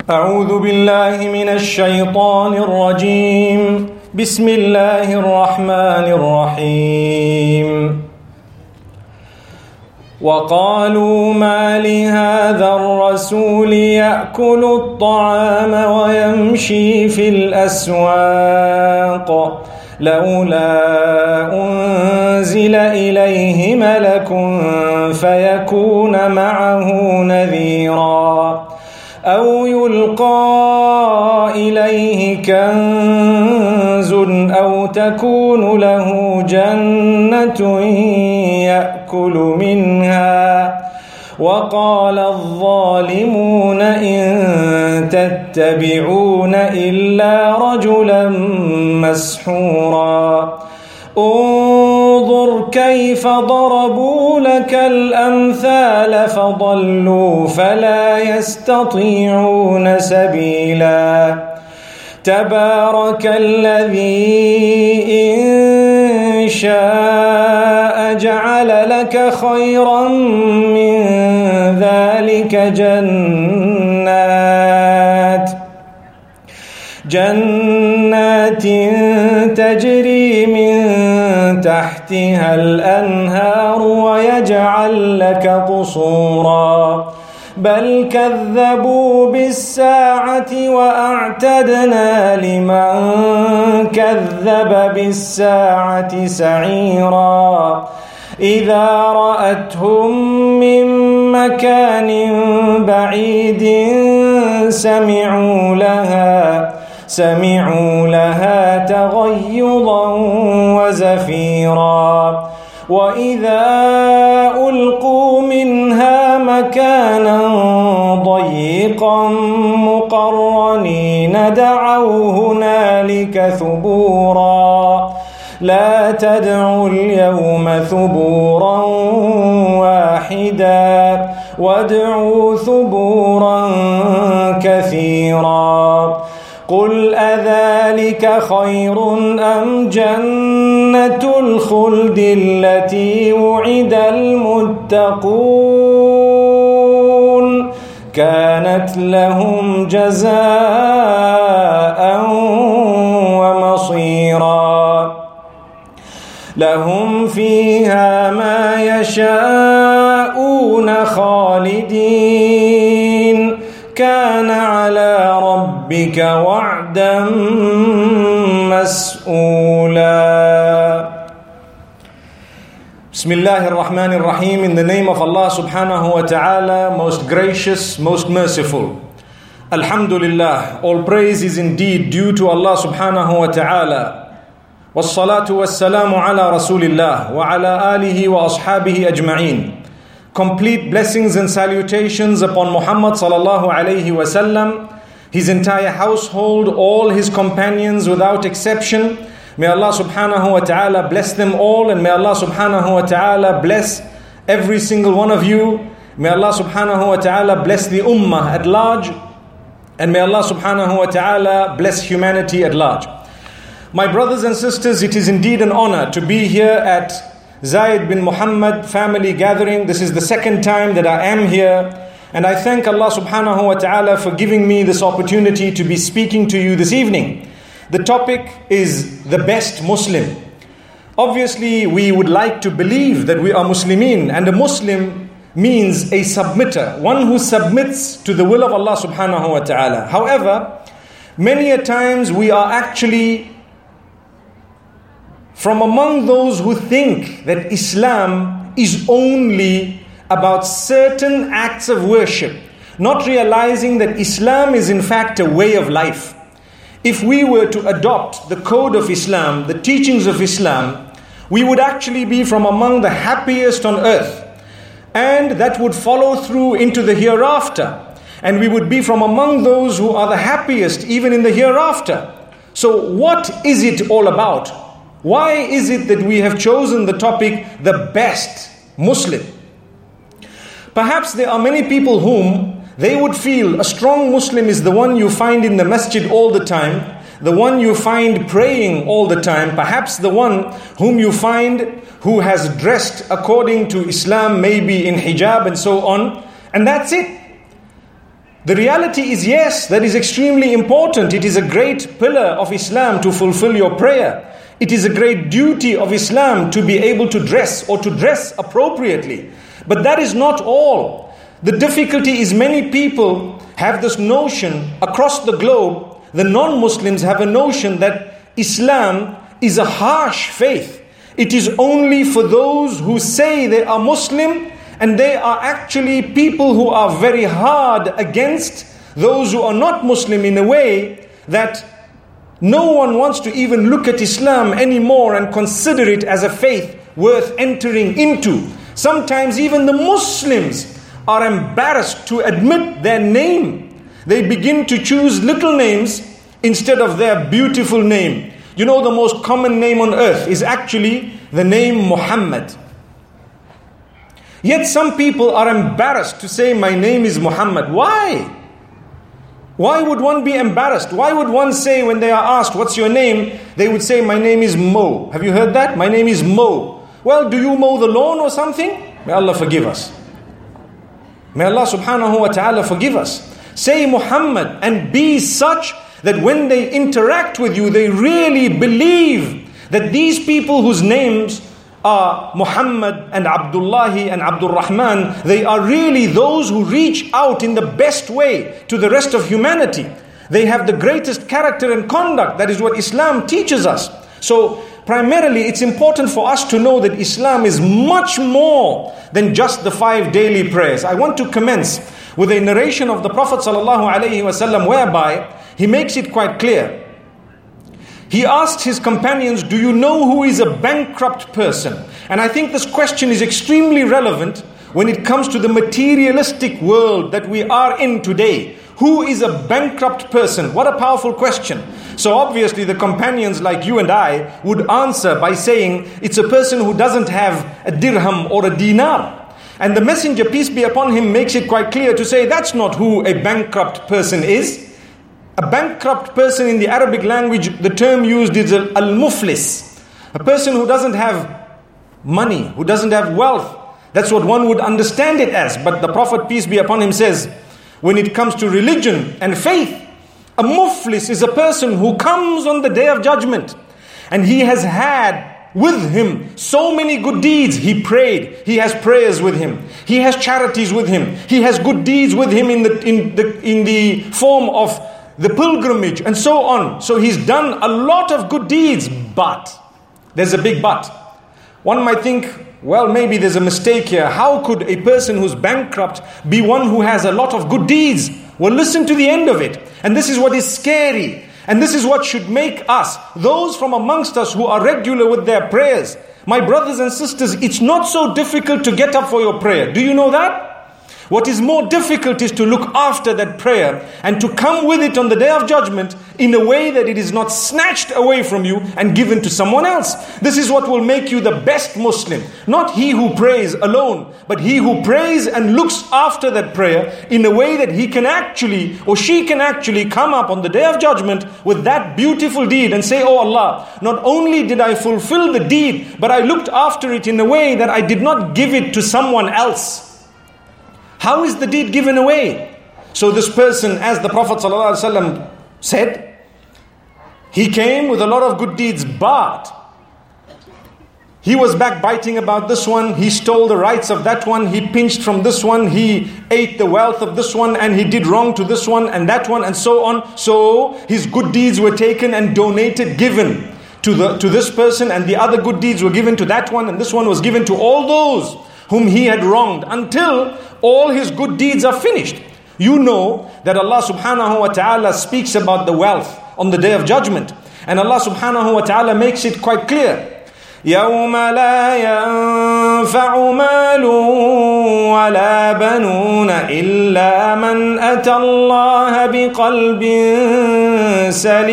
أعوذ بالله من الشيطان الرجيم. بسم الله الرحمن الرحيم. وقالوا ما لهذا الرسول يأكل الطعام ويمشي في الأسواق لولا أنزل إليه ملك فيكون معه نذيرا أو يلقى إليه كنز أو تكون له جنة يأكل منها وقال الظالمون إن تتبعون إلا رجلا مسحورا انظر كيف ضربوا لك الأمثال فضلوا فلا يستطيعون سبيلا تبارك الذي إن شاء جعل لك خيرا من ذلك جنات تجري من تحتها الأنهار ويجعل لك قصورا بل كذبوا بالساعة وأعتدنا لمن كذب بالساعة سعيرا إذا رأتهم من مكان بعيد سمعوا لها تغيظا وزفيرا وإذا ألقوا منها مكانا ضيقا مقرنين دعوا هنالك ثبورا لا تدعوا اليوم ثبورا واحدا وادعوا ثبورا كثيرا قل أذلك خير أم جنة الخلد التي وعد المتقون كانت لهم جزاء ومصيرا لهم فيها ما يشاءون خالدين كان على ربك وعدا مسئولا. Bismillahir Rahmanir Rahim. In the name of Allah subhanahu wa ta'ala, most gracious, most merciful. Alhamdulillah, all praise is indeed due to Allah subhanahu wa ta'ala. Wassalatu wassalamu ala Rasulillah wa ala alihi wa ashabihi ajma'een. Complete blessings and salutations upon Muhammad sallallahu alayhi wa sallam, his entire household, all his companions without exception. May Allah subhanahu wa ta'ala bless them all, and may Allah subhanahu wa ta'ala bless every single one of you. May Allah subhanahu wa ta'ala bless the ummah at large, and may Allah subhanahu wa ta'ala bless humanity at large. My brothers and sisters, it is indeed an honor to be here at Zaid bin Muhammad family gathering. This is the second time that I am here, and I thank Allah subhanahu wa ta'ala for giving me this opportunity to be speaking to you this evening. The topic is the best Muslim. Obviously, we would like to believe that we are Muslimin, and a Muslim means a submitter, one who submits to the will of Allah subhanahu wa ta'ala. However, many a times we are actually from among those who think that Islam is only about certain acts of worship, not realizing that Islam is in fact a way of life. If we were to adopt the code of Islam, the teachings of Islam, we would actually be from among the happiest on earth. And that would follow through into the hereafter. And we would be from among those who are the happiest even in the hereafter. So what is it all about? Why is it that we have chosen the topic, the best Muslim? Perhaps there are many people whom they would feel a strong Muslim is the one you find in the masjid all the time, the one you find praying all the time, perhaps the one whom you find who has dressed according to Islam, maybe in hijab and so on, and that's it. The reality is, yes, that is extremely important. It is a great pillar of Islam to fulfill your prayer. It is a great duty of Islam to be able to dress or to dress appropriately. But that is not all. The difficulty is many people have this notion across the globe, the non-Muslims have a notion that Islam is a harsh faith. It is only for those who say they are Muslim, and they are actually people who are very hard against those who are not Muslim, in a way that no one wants to even look at Islam anymore and consider it as a faith worth entering into. Sometimes even the Muslims are embarrassed to admit their name. They begin to choose little names instead of their beautiful name. You know, the most common name on earth is actually the name Muhammad. Yet some people are embarrassed to say, my name is Muhammad. Why? Why would one be embarrassed? Why would one say, when they are asked, what's your name? They would say, my name is Mo. Have you heard that? My name is Mo. Well, do you mow the lawn or something? May Allah forgive us. May Allah subhanahu wa ta'ala forgive us. Say Muhammad and be such that when they interact with you, they really believe that these people whose names are Muhammad and Abdullahi and Abdul Rahman, they are really those who reach out in the best way to the rest of humanity. They have the greatest character and conduct. That is what Islam teaches us. So primarily it's important for us to know that Islam is much more than just the 5 daily prayers. I want to commence with a narration of the Prophet ﷺ whereby he makes it quite clear. He asked his companions, do you know who is a bankrupt person? And I think this question is extremely relevant when it comes to the materialistic world that we are in today. Who is a bankrupt person? What a powerful question. So obviously the companions like you and I would answer by saying it's a person who doesn't have a dirham or a dinar. And the Messenger, peace be upon him, makes it quite clear to say that's not who a bankrupt person is. A bankrupt person in the Arabic language, the term used is al-muflis. A person who doesn't have money, who doesn't have wealth. That's what one would understand it as. But the Prophet, peace be upon him, says, when it comes to religion and faith, a muflis is a person who comes on the day of judgment and he has had with him so many good deeds. He prayed, he has prayers with him, he has charities with him, he has good deeds with him in the form of the pilgrimage and so on. So he's done a lot of good deeds, but there's a big but. One might think, well, maybe there's a mistake here. How could a person who's bankrupt be one who has a lot of good deeds? Well, listen to the end of it. And this is what is scary. And this is what should make us, those from amongst us who are regular with their prayers. My brothers and sisters, it's not so difficult to get up for your prayer. Do you know that? What is more difficult is to look after that prayer and to come with it on the day of judgment in a way that it is not snatched away from you and given to someone else. This is what will make you the best Muslim. Not he who prays alone, but he who prays and looks after that prayer in a way that he can actually, or she can actually come up on the day of judgment with that beautiful deed and say, oh Allah, not only did I fulfill the deed, but I looked after it in a way that I did not give it to someone else. How is the deed given away? So this person, as the Prophet ﷺ said, he came with a lot of good deeds, but he was backbiting about this one, he stole the rights of that one, he pinched from this one, he ate the wealth of this one, and he did wrong to this one and that one and so on. So his good deeds were taken and donated, given to this person, and the other good deeds were given to that one, and this one was given to all those whom he had wronged, until all his good deeds are finished. You know that Allah subhanahu wa ta'ala speaks about the wealth on the day of judgment. And Allah subhanahu wa ta'ala makes it quite clear. يَوْمَ لَا يَنْفَعُ مَالٌ وَلَا بَنُونَ إِلَّا مَنْ أَتَى اللَّهَ بِقَلْبٍ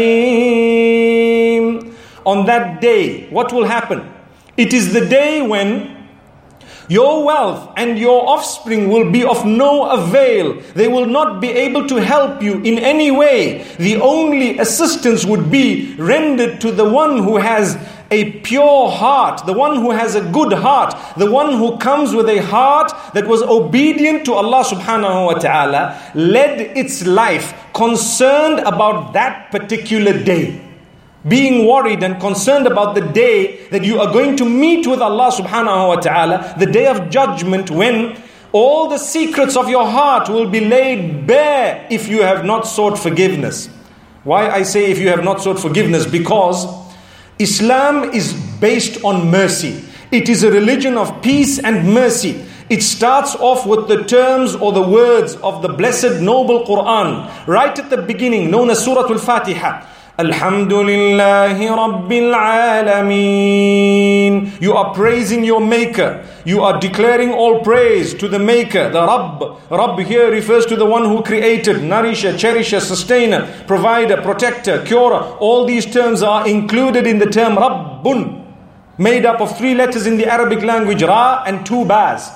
سَلِيمٍ. On that day, what will happen? It is the day when your wealth and your offspring will be of no avail. They will not be able to help you in any way. The only assistance would be rendered to the one who has a pure heart, the one who has a good heart, the one who comes with a heart that was obedient to Allah subhanahu wa ta'ala, led its life concerned about that particular day. Being worried and concerned about the day that you are going to meet with Allah subhanahu wa ta'ala, the day of judgment, when all the secrets of your heart will be laid bare if you have not sought forgiveness. Why I say if you have not sought forgiveness? Because Islam is based on mercy. It is a religion of peace and mercy. It starts off with the terms or the words of the blessed noble Quran, right at the beginning, known as Surah Al-Fatiha. Alhamdulillahi Rabbil Alameen. You are praising your Maker. You are declaring all praise to the Maker, the Rabb. Rabb here refers to the one who created, nourisher, cherisher, sustainer, provider, protector, curer. All these terms are included in the term Rabbun, made up of 3 letters in the Arabic language, Ra and 2 Bas.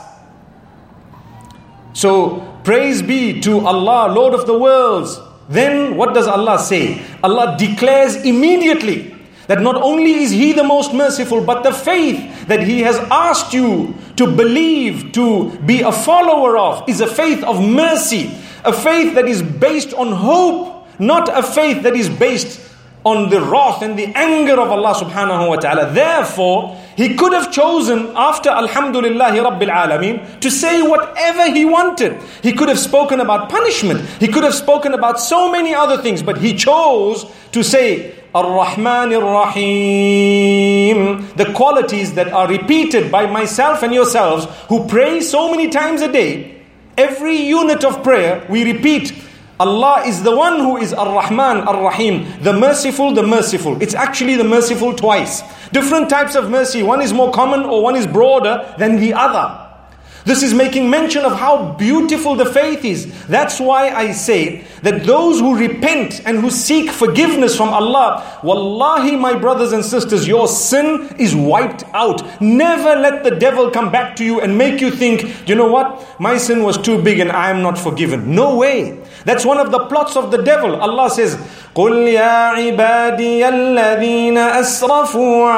So, praise be to Allah, Lord of the worlds. Then what does Allah say? Allah declares immediately that not only is He the most merciful, but the faith that He has asked you to believe, to be a follower of, is a faith of mercy. A faith that is based on hope, not a faith that is based on the wrath and the anger of Allah subhanahu wa ta'ala. Therefore, He could have chosen after Alhamdulillahi Rabbil Alameen to say whatever He wanted. He could have spoken about punishment. He could have spoken about so many other things. But He chose to say Ar-Rahman Ar-Rahim. The qualities that are repeated by myself and yourselves who pray so many times a day. Every unit of prayer we repeat, Allah is the one who is Ar-Rahman, Ar-Rahim, the merciful, the merciful. It's actually the merciful twice. Different types of mercy. One is more common or one is broader than the other. This is making mention of how beautiful the faith is. That's why I say that those who repent and who seek forgiveness from Allah, wallahi my brothers and sisters, your sin is wiped out. Never let the devil come back to you and make you think, you know what, my sin was too big and I am not forgiven. No way. That's one of the plots of the devil. Allah says, قُلْ يَا عِبَادِيَ الَّذِينَ أَسْرَفُوا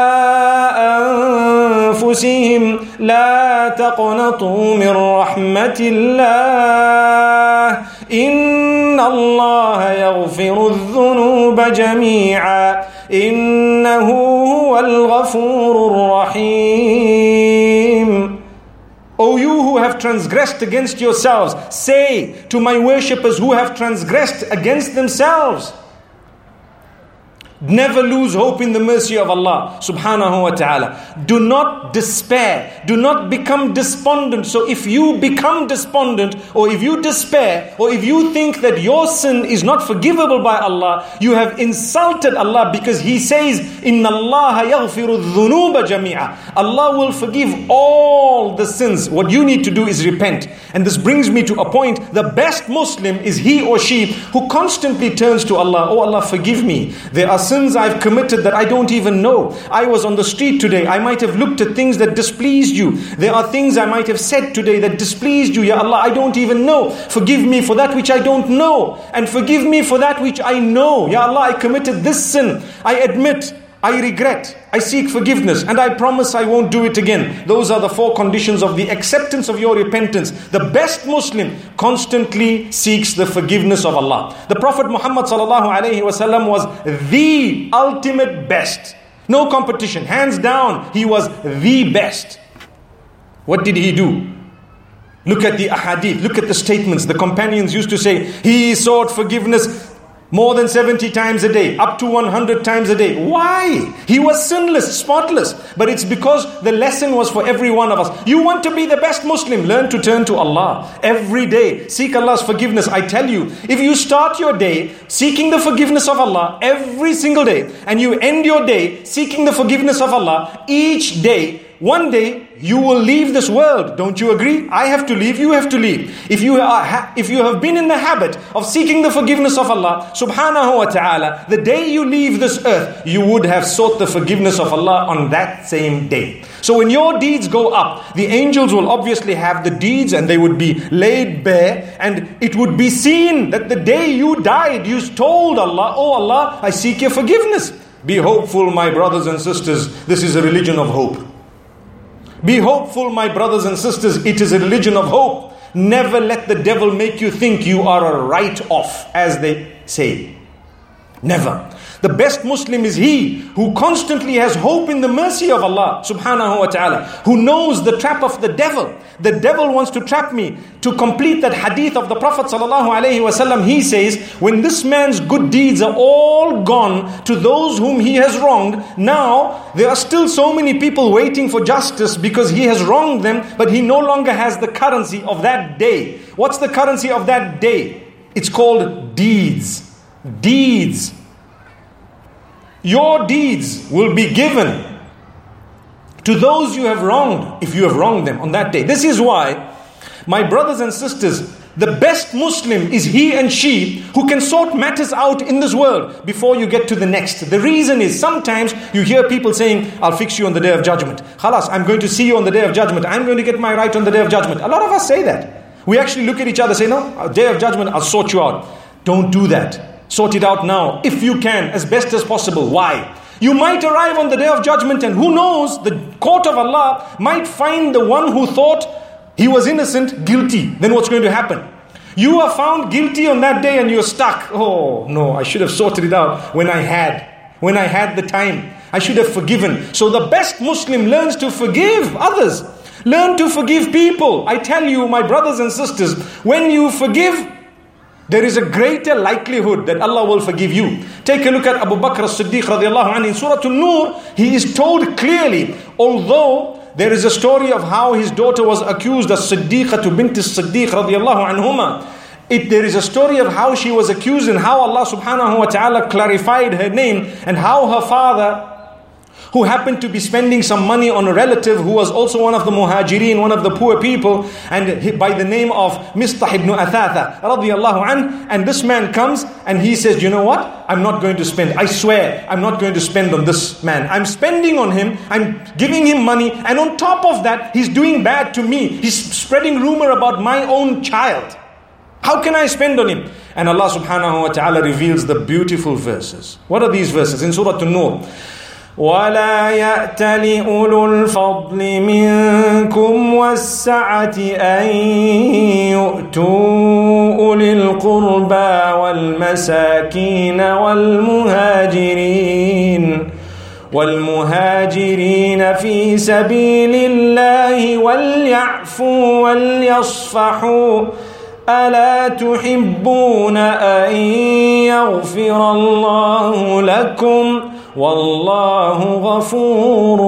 عَلَىٰ أَنفُسِهِمْ لَا تَقْنَطُوا مِنْ رَحْمَةِ اللَّهِ إِنَّ اللَّهَ يَغْفِرُ الذُّنُوبَ جَمِيعًا إِنَّهُ هُوَ الْغَفُورُ الرَّحِيمُ. O you who have transgressed against yourselves, say to my worshippers who have transgressed against themselves, never lose hope in the mercy of Allah subhanahu wa ta'ala. Do not despair. Do not become despondent. So if you become despondent, or if you despair, or if you think that your sin is not forgivable by Allah, you have insulted Allah, because He says, Inna Allah yaghfiru dhunuba jami'a. Allah will forgive all the sins. What you need to do is repent. And this brings me to a point. The best Muslim is he or she who constantly turns to Allah. Oh Allah, forgive me. There are sins I've committed that I don't even know. I was on the street today. I might have looked at things that displeased you. There are things I might have said today that displeased you. Ya Allah, I don't even know. Forgive me for that which I don't know. And forgive me for that which I know. Ya Allah, I committed this sin. I admit. I regret, I seek forgiveness, and I promise I won't do it again. Those are the 4 conditions of the acceptance of your repentance. The best Muslim constantly seeks the forgiveness of Allah. The Prophet Muhammad sallallahu alaihi wasallam was the ultimate best. No competition, hands down, he was the best. What did he do? Look at the ahadith, look at the statements. The companions used to say, he sought forgiveness more than 70 times a day, up to 100 times a day. Why? He was sinless, spotless. But it's because the lesson was for every one of us. You want to be the best Muslim, learn to turn to Allah every day. Seek Allah's forgiveness. I tell you, if you start your day seeking the forgiveness of Allah every single day, and you end your day seeking the forgiveness of Allah each day, one day you will leave this world. Don't you agree? I have to leave, you have to leave. If you have been in the habit of seeking the forgiveness of Allah subhanahu wa ta'ala, the day you leave this earth, you would have sought the forgiveness of Allah on that same day. So when your deeds go up, the angels will obviously have the deeds and they would be laid bare, and it would be seen that the day you died, you told Allah, oh Allah, I seek your forgiveness. Be hopeful, my brothers and sisters. This is a religion of hope. Be hopeful, my brothers and sisters. It is a religion of hope. Never let the devil make you think you are a write-off, as they say. Never. The best Muslim is he who constantly has hope in the mercy of Allah subhanahu wa ta'ala, who knows the trap of the devil. The devil wants to trap me. To complete that hadith of the Prophet sallallahu alaihi wasallam, he says, when this man's good deeds are all gone to those whom he has wronged, now there are still so many people waiting for justice because he has wronged them, but he no longer has the currency of that day. What's the currency of that day? It's called deeds. Deeds. Your deeds will be given to those you have wronged, if you have wronged them on that day. This is why, my brothers and sisters, the best Muslim is he and she who can sort matters out in this world before you get to the next. The reason is, sometimes you hear people saying, I'll fix you on the day of judgment. Khalas, I'm going to see you on the day of judgment. I'm going to get my right on the day of judgment. A lot of us say that. We actually look at each other and say, no, day of judgment, I'll sort you out. Don't do that. Sort it out now, if you can, as best as possible. Why? You might arrive on the day of judgment, and who knows, the court of Allah might find the one who thought he was innocent guilty. Then what's going to happen? You are found guilty on that day and you're stuck. Oh no, I should have sorted it out when I had the time. I should have forgiven. So the best Muslim learns to forgive others. Learn to forgive people. I tell you, my brothers and sisters, when you forgive, there is a greater likelihood that Allah will forgive you. Take a look at Abu Bakr as-Siddiq radiallahu anhu. In Surah An-Nur, he is told clearly, although there is a story of how his daughter was accused as Siddiqatu bint as-Siddiq radiallahu anhuma. There is a story of how she was accused and how Allah subhanahu wa ta'ala clarified her name, and how her father, who happened to be spending some money on a relative who was also one of the muhajirin, one of the poor people, and by the name of Mistah ibn Athatha radiyallahu anh, and this man comes and he says, you know what, I'm not going to spend, I swear I'm not going to spend on this man, I'm spending on him, I'm giving him money, and on top of that he's doing bad to me, he's spreading rumor about my own child. How can I spend on him? And Allah subhanahu wa ta'ala reveals the beautiful verses. What are these verses? In Surah An-Nur, وَلَا يَأْتَلِ أُولُو الْفَضْلِ مِنْكُمْ وَالسَّعَةِ أَنْ يُؤْتُوا أُولِي الْقُرْبَى وَالْمَسَاكِينَ وَالْمُهَاجِرِينَ فِي سَبِيلِ اللَّهِ وَلْيَعْفُوا وَلْيَصْفَحُوا أَلَا تُحِبُّونَ أَنْ يَغْفِرَ اللَّهُ لَكُمْ وَاللَّهُ غَفُورٌ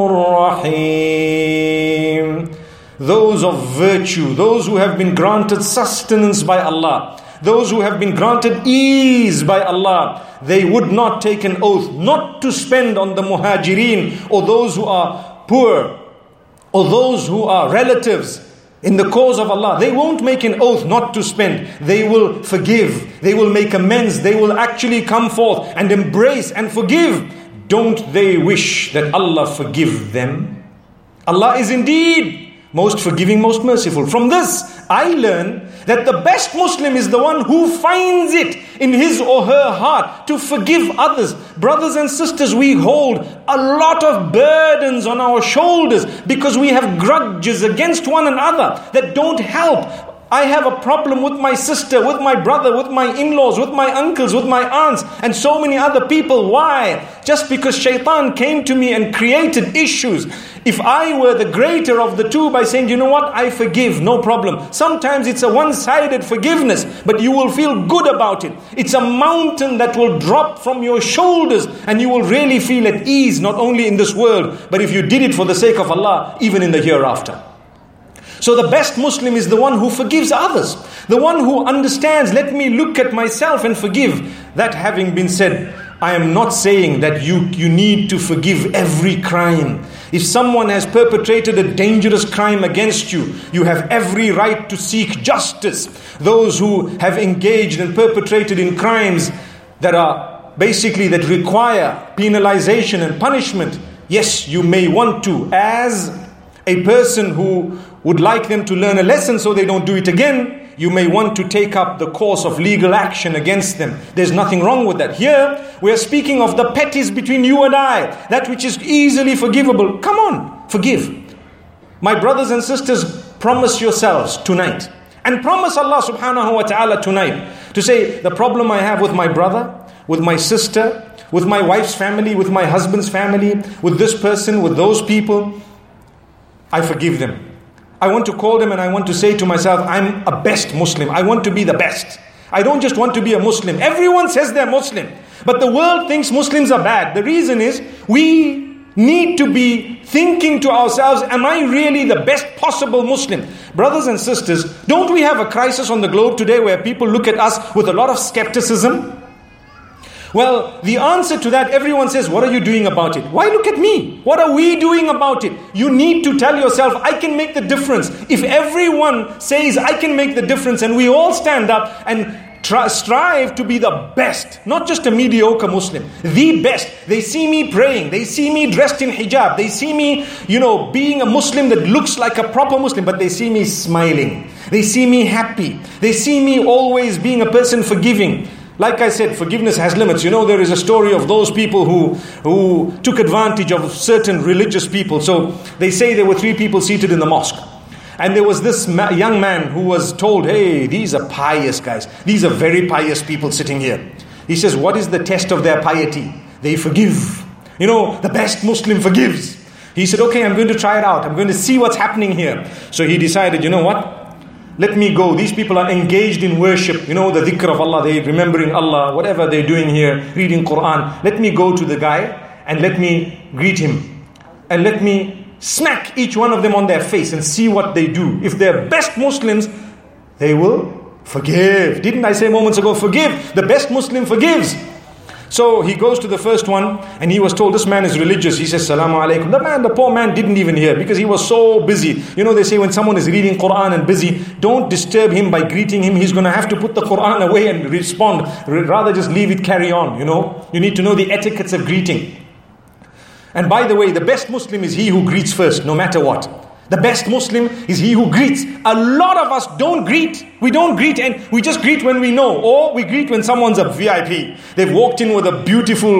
رَحِيمٌ. Those of virtue, those who have been granted sustenance by Allah, those who have been granted ease by Allah, they would not take an oath not to spend on the muhajirin, or those who are poor, or those who are relatives in the cause of Allah. They won't make an oath not to spend. They will forgive. They will make amends. They will actually come forth and embrace and forgive. Don't they wish that Allah forgive them? Allah is indeed most forgiving, most merciful. From this, I learn that the best Muslim is the one who finds it in his or her heart to forgive others. Brothers and sisters, we hold a lot of burdens on our shoulders because we have grudges against one another that don't help. I have a problem with my sister, with my brother, with my in-laws, with my uncles, with my aunts, and so many other people. Why? Just because shaitan came to me and created issues. If I were the greater of the two by saying, you know what, I forgive, no problem. Sometimes it's a one-sided forgiveness, but you will feel good about it. It's a mountain that will drop from your shoulders and you will really feel at ease, not only in this world, but if you did it for the sake of Allah, even in the hereafter. So the best Muslim is the one who forgives others. The one who understands, let me look at myself and forgive. That having been said, I am not saying that you need to forgive every crime. If someone has perpetrated a dangerous crime against you, you have every right to seek justice. Those who have engaged and perpetrated in crimes that are basically that require penalization and punishment, yes, you may want to, as a person who would like them to learn a lesson so they don't do it again, you may want to take up the course of legal action against them. There's nothing wrong with that. Here, we are speaking of the petties between you and I, that which is easily forgivable. Come on, forgive. My brothers and sisters, promise yourselves tonight, and promise Allah subhanahu wa ta'ala tonight, to say, the problem I have with my brother, with my sister, with my wife's family, with my husband's family, with this person, with those people, I forgive them. I want to call them and I want to say to myself, I'm a best Muslim. I want to be the best. I don't just want to be a Muslim. Everyone says they're Muslim, but the world thinks Muslims are bad. The reason is, we need to be thinking to ourselves, am I really the best possible Muslim? Brothers and sisters, don't we have a crisis on the globe today where people look at us with a lot of skepticism? Well, the answer to that, everyone says, what are you doing about it? Why look at me? What are we doing about it? You need to tell yourself, I can make the difference. If everyone says, I can make the difference, and we all stand up and strive to be the best, not just a mediocre Muslim, the best. They see me praying, they see me dressed in hijab, they see me, being a Muslim that looks like a proper Muslim, but they see me smiling, they see me happy, they see me always being a person forgiving. Like I said, forgiveness has limits. There is a story of those people who took advantage of certain religious people. So they say there were 3 people seated in the mosque. And there was this young man who was told, hey, these are pious guys. These are very pious people sitting here. He says, what is the test of their piety? They forgive. The best Muslim forgives. He said, okay, I'm going to try it out. I'm going to see what's happening here. So he decided, you know what? Let me go. These people are engaged in worship. The dhikr of Allah. They're remembering Allah. Whatever they're doing here. Reading Quran. Let me go to the guy and let me greet him. And let me smack each one of them on their face and see what they do. If they're best Muslims, they will forgive. Didn't I say moments ago, forgive? The best Muslim forgives. So he goes to the first one and he was told, this man is religious. He says, Salamu alaikum. The poor man didn't even hear because he was so busy. They say when someone is reading Quran and busy, don't disturb him by greeting him. He's going to have to put the Quran away and respond. Rather just leave it, carry on. You need to know the etiquettes of greeting. And by the way, the best Muslim is he who greets first, no matter what. The best Muslim is he who greets. A lot of us don't greet. We don't greet, and we just greet when we know. Or we greet when someone's a VIP. They've walked in with a beautiful,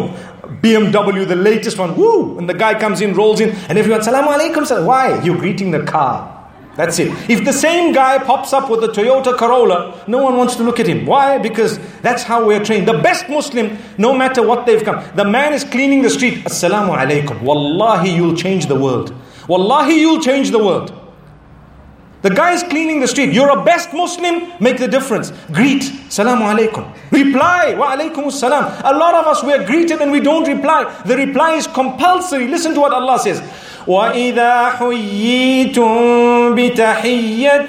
BMW, the latest one. Woo! And the guy comes in, rolls in, and everyone, Salamu alaikum, sir. Why? You're greeting the car. That's it. If the same guy pops up with a Toyota Corolla, no one wants to look at him. Why? Because that's how we're trained. The best Muslim, no matter what they've come. The man is cleaning the street. Assalamu alaikum. Wallahi, you'll change the world. Wallahi, you'll change the world. The guy is cleaning the street. You're a best Muslim, make the difference. Greet. Salamu alaikum. Reply. Wa alaikum salam. A lot of us, we are greeted and we don't reply. The reply is compulsory. Listen to what Allah says. وَإِذَا حُيِّيتُم بِتَحِيَّةٍ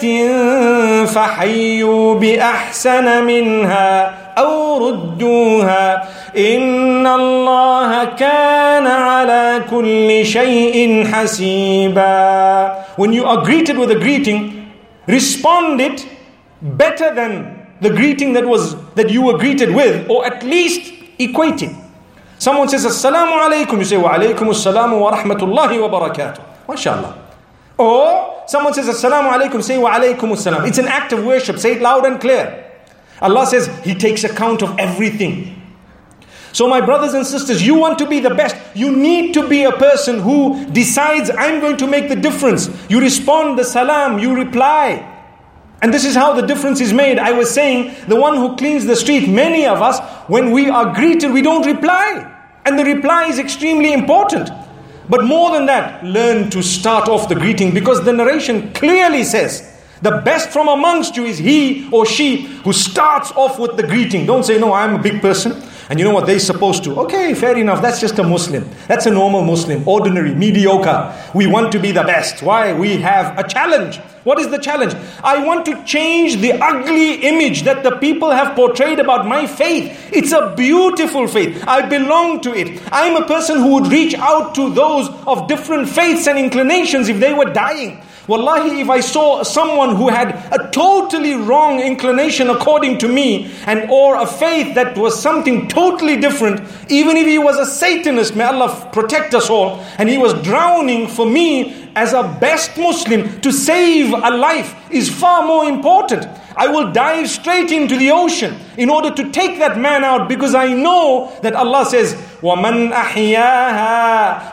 فَحَيُّوا بِأَحْسَنَ مِنْهَا أَوْ رُدُّوهَا إِنَّ اللَّهَ كَانَ عَلَى كُلِّ شَيْءٍ حَسِيبًا. When you are greeted with a greeting, respond it better than the greeting that you were greeted with, or at least equate it. Someone says, Assalamu alaikum. You say, Wa alaikum assalamu wa rahmatullahi wa barakatuh. MashaAllah. Or someone says, Assalamu alaikum. Say, Wa alaikum assalam. It's an act of worship. Say it loud and clear. Allah says, He takes account of everything. So my brothers and sisters, you want to be the best. You need to be a person who decides, I'm going to make the difference. You respond the salam, you reply. And this is how the difference is made. I was saying, the one who cleans the street, many of us, when we are greeted, we don't reply. And the reply is extremely important. But more than that, learn to start off the greeting, because the narration clearly says, the best from amongst you is he or she who starts off with the greeting. Don't say, no, I'm a big person. And you know what, they're supposed to. Okay, fair enough, that's just a Muslim. That's a normal Muslim, ordinary, mediocre. We want to be the best. Why? We have a challenge. What is the challenge? I want to change the ugly image that the people have portrayed about my faith. It's a beautiful faith. I belong to it. I'm a person who would reach out to those of different faiths and inclinations if they were dying. Wallahi, if I saw someone who had a totally wrong inclination according to me, and or a faith that was something totally different, even if he was a Satanist, may Allah protect us all, and he was drowning, for me as a best Muslim, to save a life is far more important. I will dive straight into the ocean in order to take that man out, because I know that Allah says, وَمَنْ أَحْيَاهَا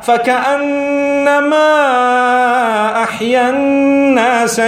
فَكَأَنَّمَا أَحْيَا النَّاسَ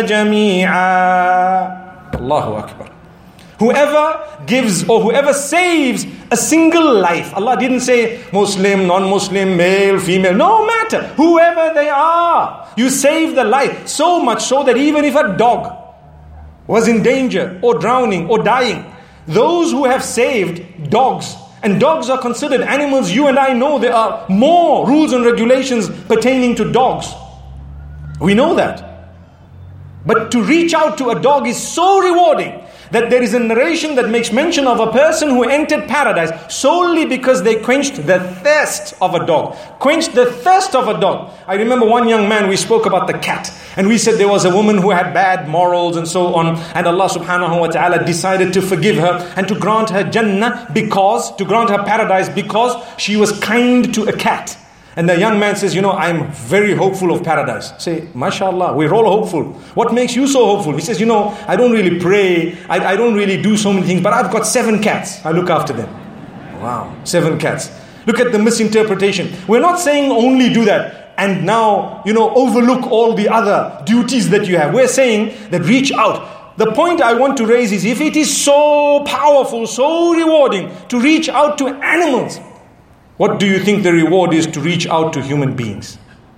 جَمِيعًا. Allahu Akbar. Whoever gives or whoever saves a single life. Allah didn't say Muslim, non-Muslim, male, female. No matter. Whoever they are. You save the life. So much so that even if a dog was in danger or drowning or dying, those who have saved dogs, and dogs are considered animals, you and I know there are more rules and regulations pertaining to dogs. We know that. But to reach out to a dog is so rewarding that there is a narration that makes mention of a person who entered paradise solely because they quenched the thirst of a dog. Quenched the thirst of a dog. I remember one young man, we spoke about the cat. And we said there was a woman who had bad morals and so on. And Allah subhanahu wa ta'ala decided to forgive her and to grant her Jannah to grant her paradise because she was kind to a cat. And the young man says, I'm very hopeful of paradise. Say, mashallah, we're all hopeful. What makes you so hopeful? He says, I don't really pray. I don't really do so many things, but I've got 7 cats. I look after them. Wow, 7 cats. Look at the misinterpretation. We're not saying only do that and now, overlook all the other duties that you have. We're saying that reach out. The point I want to raise is, if it is so powerful, so rewarding to reach out to animals, what do you think the reward is to reach out to human beings?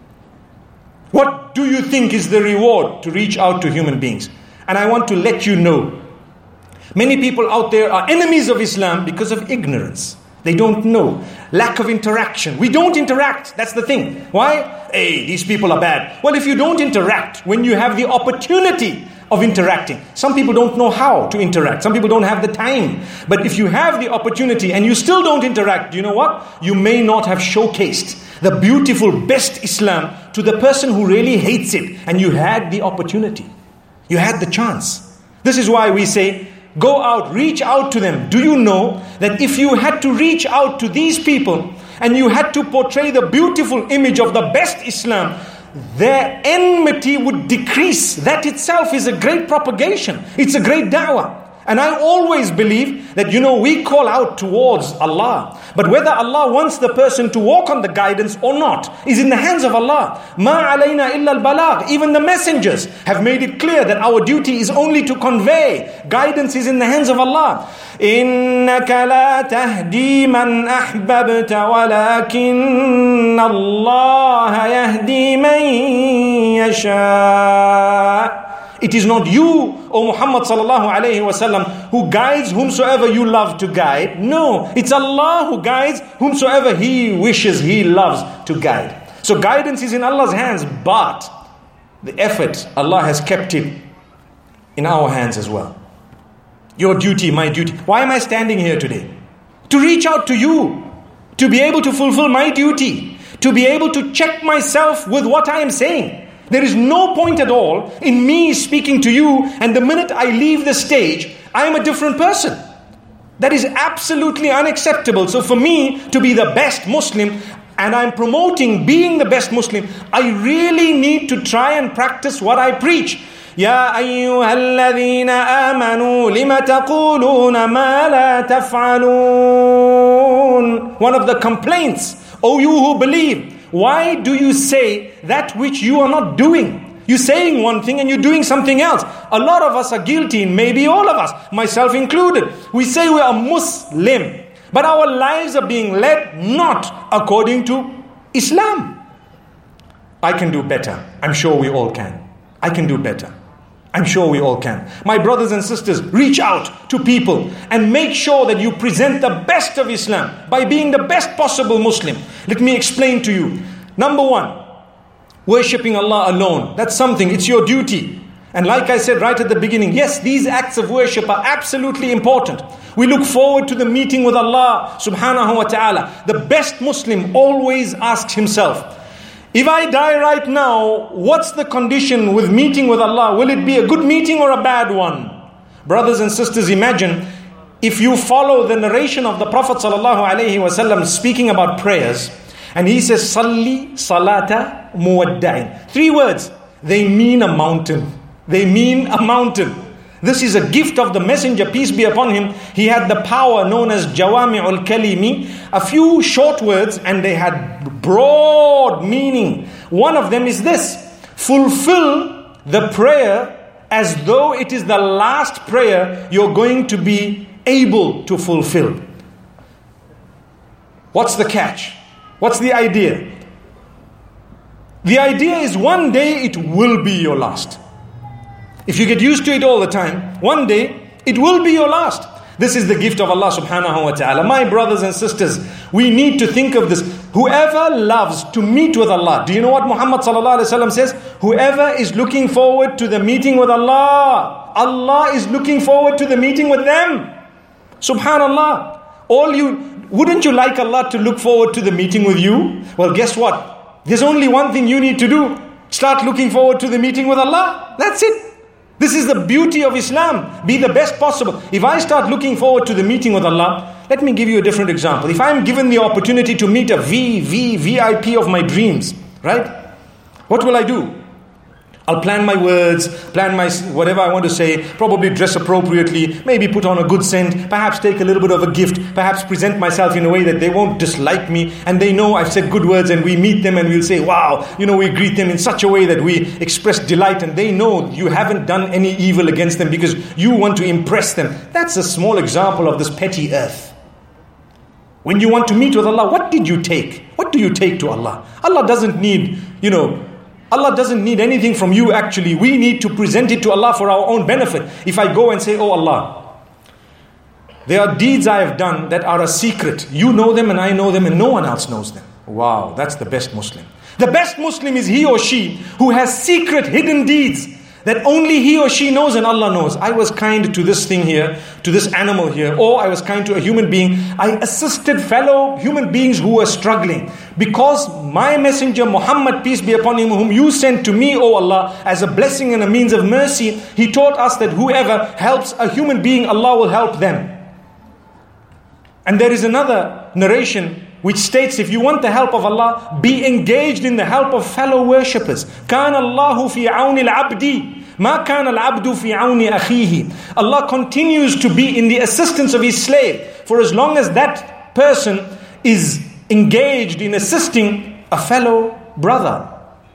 What do you think is the reward to reach out to human beings? And I want to let you know, many people out there are enemies of Islam because of ignorance. They don't know. Lack of interaction. We don't interact. That's the thing. Why? Hey, these people are bad. Well, if you don't interact, when you have the opportunity of interacting. Some people don't know how to interact. Some people don't have the time. But if you have the opportunity and you still don't interact, you know what? You may not have showcased the beautiful, best Islam to the person who really hates it. And you had the opportunity. You had the chance. This is why we say, go out, reach out to them. Do you know that if you had to reach out to these people and you had to portray the beautiful image of the best Islam, their enmity would decrease. That itself is a great propagation. It's a great da'wah. And I always believe that, we call out towards Allah. But whether Allah wants the person to walk on the guidance or not is in the hands of Allah. Ma alayna illa al-balagh. Even the messengers have made it clear that our duty is only to convey. Guidance is in the hands of Allah. إِنَّكَ لَا تَهْدِي مَنْ أَحْبَبْتَ وَلَكِنَّ اللَّهَ يَهْدِي مَنْ يَشَاءُ. It is not you, O Muhammad sallallahu alayhi wasallam, who guides whomsoever you love to guide. No, it's Allah who guides whomsoever He wishes, He loves to guide. So guidance is in Allah's hands, but the effort, Allah has kept it in our hands as well. Your duty, my duty. Why am I standing here today? To reach out to you, to be able to fulfill my duty, to be able to check myself with what I am saying. There is no point at all in me speaking to you, and the minute I leave the stage, I am a different person. That is absolutely unacceptable. So for me to be the best Muslim, and I'm promoting being the best Muslim, I really need to try and practice what I preach. Ya ayyuhalladhina amanu lima taquluna ma la taf'alun. One of the complaints, O you who believe, why do you say that which you are not doing? You're saying one thing and you're doing something else. A lot of us are guilty, maybe all of us, myself included. We say we are Muslim, but our lives are being led not according to Islam. I can do better. I'm sure we all can. I can do better. I'm sure we all can. My brothers and sisters, reach out to people and make sure that you present the best of Islam by being the best possible Muslim. Let me explain to you. Number 1, worshipping Allah alone. That's something, it's your duty. And like I said right at the beginning, yes, these acts of worship are absolutely important. We look forward to the meeting with Allah subhanahu wa ta'ala. The best Muslim always asks himself, if I die right now, what's the condition with meeting with Allah? Will it be a good meeting or a bad one? Brothers and sisters, imagine if you follow the narration of the Prophet ﷺ speaking about prayers, and he says, Salli salata muwadda'in. 3 words. They mean a mountain. They mean a mountain. This is a gift of the messenger, peace be upon him. He had the power known as Jawami'ul Kalimi, a few short words, and they had broad meaning. One of them is this: fulfill the prayer as though it is the last prayer you're going to be able to fulfill. What's the catch? What's the idea? The idea is one day it will be your last. If you get used to it all the time, one day it will be your last. This is the gift of Allah subhanahu wa ta'ala. My brothers and sisters, we need to think of this. Whoever loves to meet with Allah, do you know what Muhammad sallallahu alaihi wasallam says? Whoever is looking forward to the meeting with Allah, Allah is looking forward to the meeting with them. Subhanallah. Wouldn't you like Allah to look forward to the meeting with you? Well, guess what? There's only one thing you need to do. Start looking forward to the meeting with Allah. That's it. This is the beauty of Islam. Be the best possible. If I start looking forward to the meeting with Allah, let me give you a different example. If I'm given the opportunity to meet a VIP of my dreams, right? What will I do? I'll plan my words, plan my whatever I want to say, probably dress appropriately, maybe put on a good scent, perhaps take a little bit of a gift, perhaps present myself in a way that they won't dislike me, and they know I've said good words, and we meet them and we'll say, wow, we greet them in such a way that we express delight, and they know you haven't done any evil against them because you want to impress them. That's a small example of this petty earth. When you want to meet with Allah, what did you take? What do you take to Allah? Allah doesn't need, Allah doesn't need anything from you actually. We need to present it to Allah for our own benefit. If I go and say, oh Allah, there are deeds I have done that are a secret. You know them and I know them and no one else knows them. Wow, that's the best Muslim. The best Muslim is he or she who has secret hidden deeds that only he or she knows and Allah knows. I was kind to this thing here, to this animal here, or I was kind to a human being. I assisted fellow human beings who were struggling. Because my messenger Muhammad, peace be upon him, whom you sent to me, O Allah, as a blessing and a means of mercy, he taught us that whoever helps a human being, Allah will help them. And there is another narration which states, if you want the help of Allah, be engaged in the help of fellow worshippers. كَانَ اللَّهُ فِي عَوْنِ الْعَبْدِ مَا كَانَ الْعَبْدُ فِي عَوْنِ أَخِيهِ. Allah continues to be in the assistance of His slave for as long as that person is engaged in assisting a fellow brother,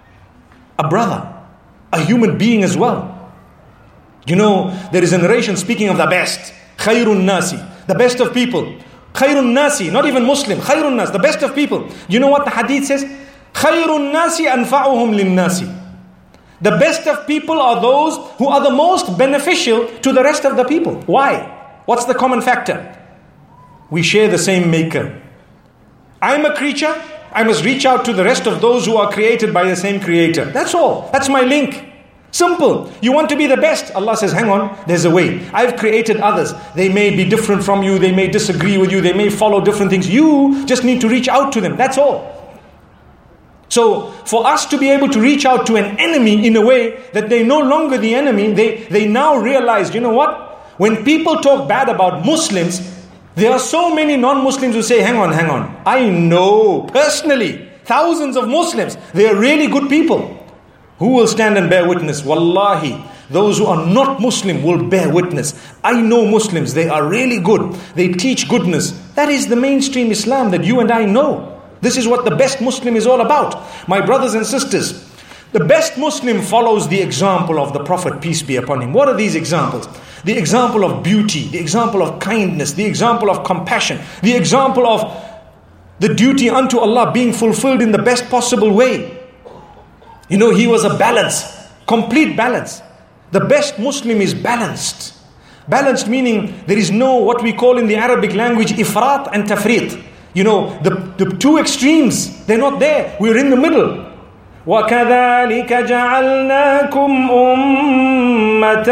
a human being as well. There is a narration speaking of the best, khairun nasi, the best of people. Khairun nasi, not even Muslim, khairun nas, the best of people. You know what the hadith says? Khairun nasi anfa'uhum lin nasi. The best of people are those who are the most beneficial to the rest of the people. Why? What's the common factor? We share the same maker. I'm a creature, I must reach out to the rest of those who are created by the same creator. That's all. That's my link. Simple. You want to be the best. Allah says, hang on, there's a way. I've created others. They may be different from you. They may disagree with you. They may follow different things. You just need to reach out to them. That's all. So for us to be able to reach out to an enemy in a way that they're no longer the enemy, they now realize, you know what? When people talk bad about Muslims, there are so many non-Muslims who say, hang on. I know personally thousands of Muslims. They are really good people. Who will stand and bear witness? Wallahi, those who are not Muslim will bear witness. I know Muslims, they are really good. They teach goodness. That is the mainstream Islam that you and I know. This is what the best Muslim is all about. My brothers and sisters, the best Muslim follows the example of the Prophet, peace be upon him. What are these examples? The example of beauty, the example of kindness, the example of compassion, the example of the duty unto Allah being fulfilled in the best possible way. He was a balance, complete balance. The best Muslim is balanced. Balanced meaning there is no, what we call in the Arabic language, ifrat and tafrit. The two extremes, they're not there. We're in the middle. وَكَذَلِكَ جَعَلْنَاكُمْ أُمَّةً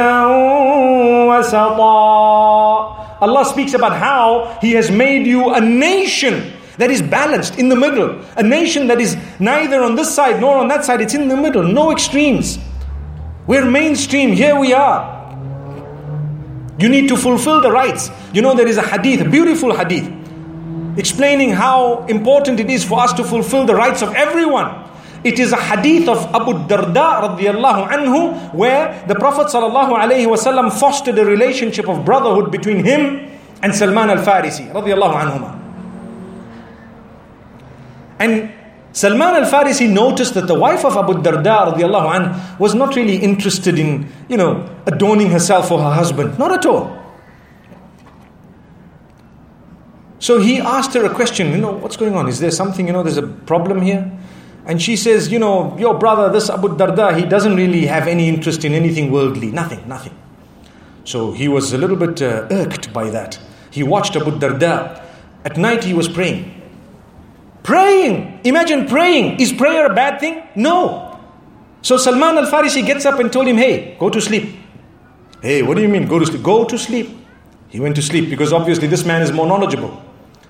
وَسَطًا. Allah speaks about how He has made you a nation that is balanced in the middle. A nation that is neither on this side nor on that side. It's in the middle. No extremes. We're mainstream. Here we are. You need to fulfill the rights. There is a hadith, a beautiful hadith, explaining how important it is for us to fulfill the rights of everyone. It is a hadith of Abu Darda radiyallahu anhu, where the Prophet sallallahu alayhi wasallam fostered a relationship of brotherhood between him and Salman al-Farisi radiyallahu anhuma. And Salman al-Farisi noticed that the wife of Abu Darda radiyallahu anhu was not really interested in, adorning herself for her husband. Not at all. So he asked her a question, what's going on? Is there something, there's a problem here? And she says, your brother, this Abu Darda, he doesn't really have any interest in anything worldly. Nothing. So he was a little bit irked by that. He watched Abu Darda. At night he was praying. Praying! Imagine praying. Is prayer a bad thing? No. So Salman al-Farisi gets up and told him, hey, go to sleep. Hey, what do you mean go to sleep? Go to sleep. He went to sleep because obviously this man is more knowledgeable.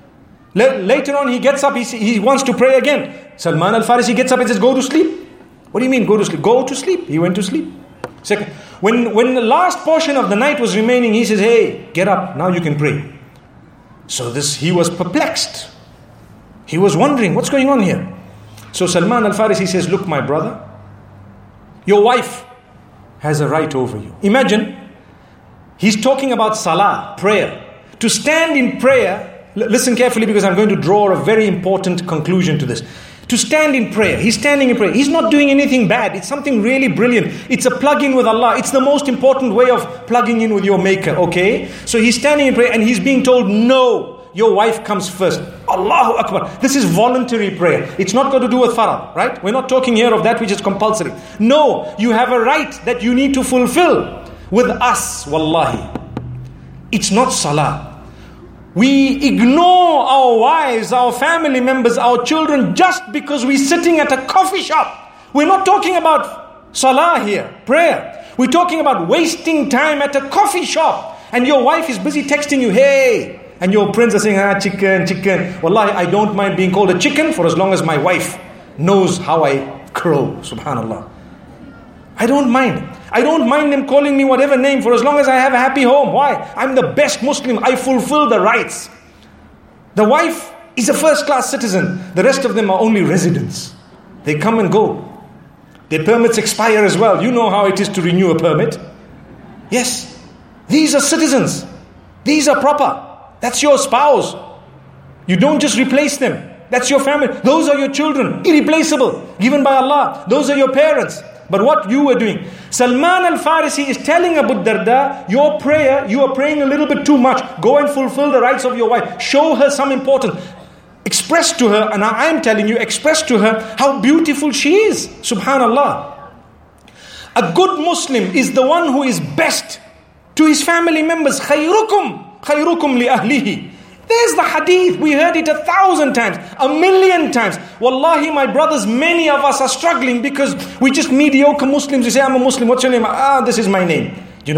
Later on he gets up, he wants to pray again. Salman al-Farisi gets up and says, go to sleep. What do you mean go to sleep? Go to sleep. He went to sleep. Second, when the last portion of the night was remaining, he says, hey, get up, now you can pray. So he was perplexed. He was wondering, what's going on here? So Salman al-Farisi says, look my brother, your wife has a right over you. Imagine, he's talking about salah, prayer. To stand in prayer, listen carefully because I'm going to draw a very important conclusion to this. To stand in prayer, he's standing in prayer. He's not doing anything bad. It's something really brilliant. It's a plug-in with Allah. It's the most important way of plugging in with your maker, okay? So he's standing in prayer and he's being told, no, your wife comes first. Allahu Akbar. This is voluntary prayer. It's not got to do with farad, right? We're not talking here of that which is compulsory. No, you have a right that you need to fulfill with us, wallahi. It's not salah. We ignore our wives, our family members, our children just because we're sitting at a coffee shop. We're not talking about salah here, prayer. We're talking about wasting time at a coffee shop. And your wife is busy texting you, hey. And your friends are saying, chicken. Wallahi, I don't mind being called a chicken for as long as my wife knows how I crow. Subhanallah. I don't mind. I don't mind them calling me whatever name for as long as I have a happy home. Why? I'm the best Muslim. I fulfill the rights. The wife is a first-class citizen. The rest of them are only residents. They come and go. Their permits expire as well. You know how it is to renew a permit. Yes. These are citizens. These are proper. That's your spouse. You don't just replace them. That's your family. Those are your children. Irreplaceable. Given by Allah. Those are your parents. But what you were doing. Salman al-Farisi is telling Abu Darda, your prayer, you are praying a little bit too much. Go and fulfill the rights of your wife. Show her some importance. Express to her, and I am telling you, express to her how beautiful she is. Subhanallah. A good Muslim is the one who is best to his family members. Khayrukum li ahlihi. There's the hadith. We heard it 1,000 times, 1,000,000 times. Wallahi, my brothers, many of us are struggling because we just mediocre Muslims. We say, I'm a Muslim. What's your name? This is my name.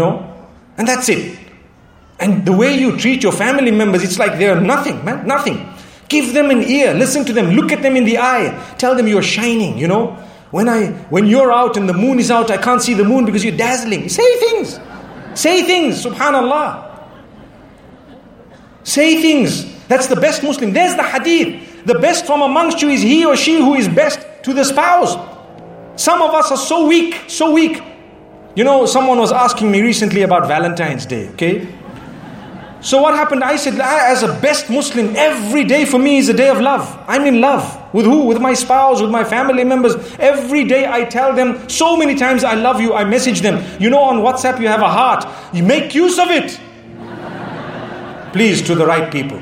And that's it. And the way you treat your family members, it's like they're nothing, man. Nothing. Give them an ear. Listen to them. Look at them in the eye. Tell them you're shining, When you're out and the moon is out, I can't see the moon because you're dazzling. Say things. Say things. Subhanallah. Say things. That's the best Muslim. There's the hadith. The best from amongst you is he or she who is best to the spouse. Some of us are so weak. Someone was asking me recently about Valentine's Day, okay? So what happened? I said, as a best Muslim, every day for me is a day of love. I'm in love. With who? With my spouse, with my family members. Every day I tell them so many times I love you. I message them. On WhatsApp you have a heart. You make use of it. Please, to the right people.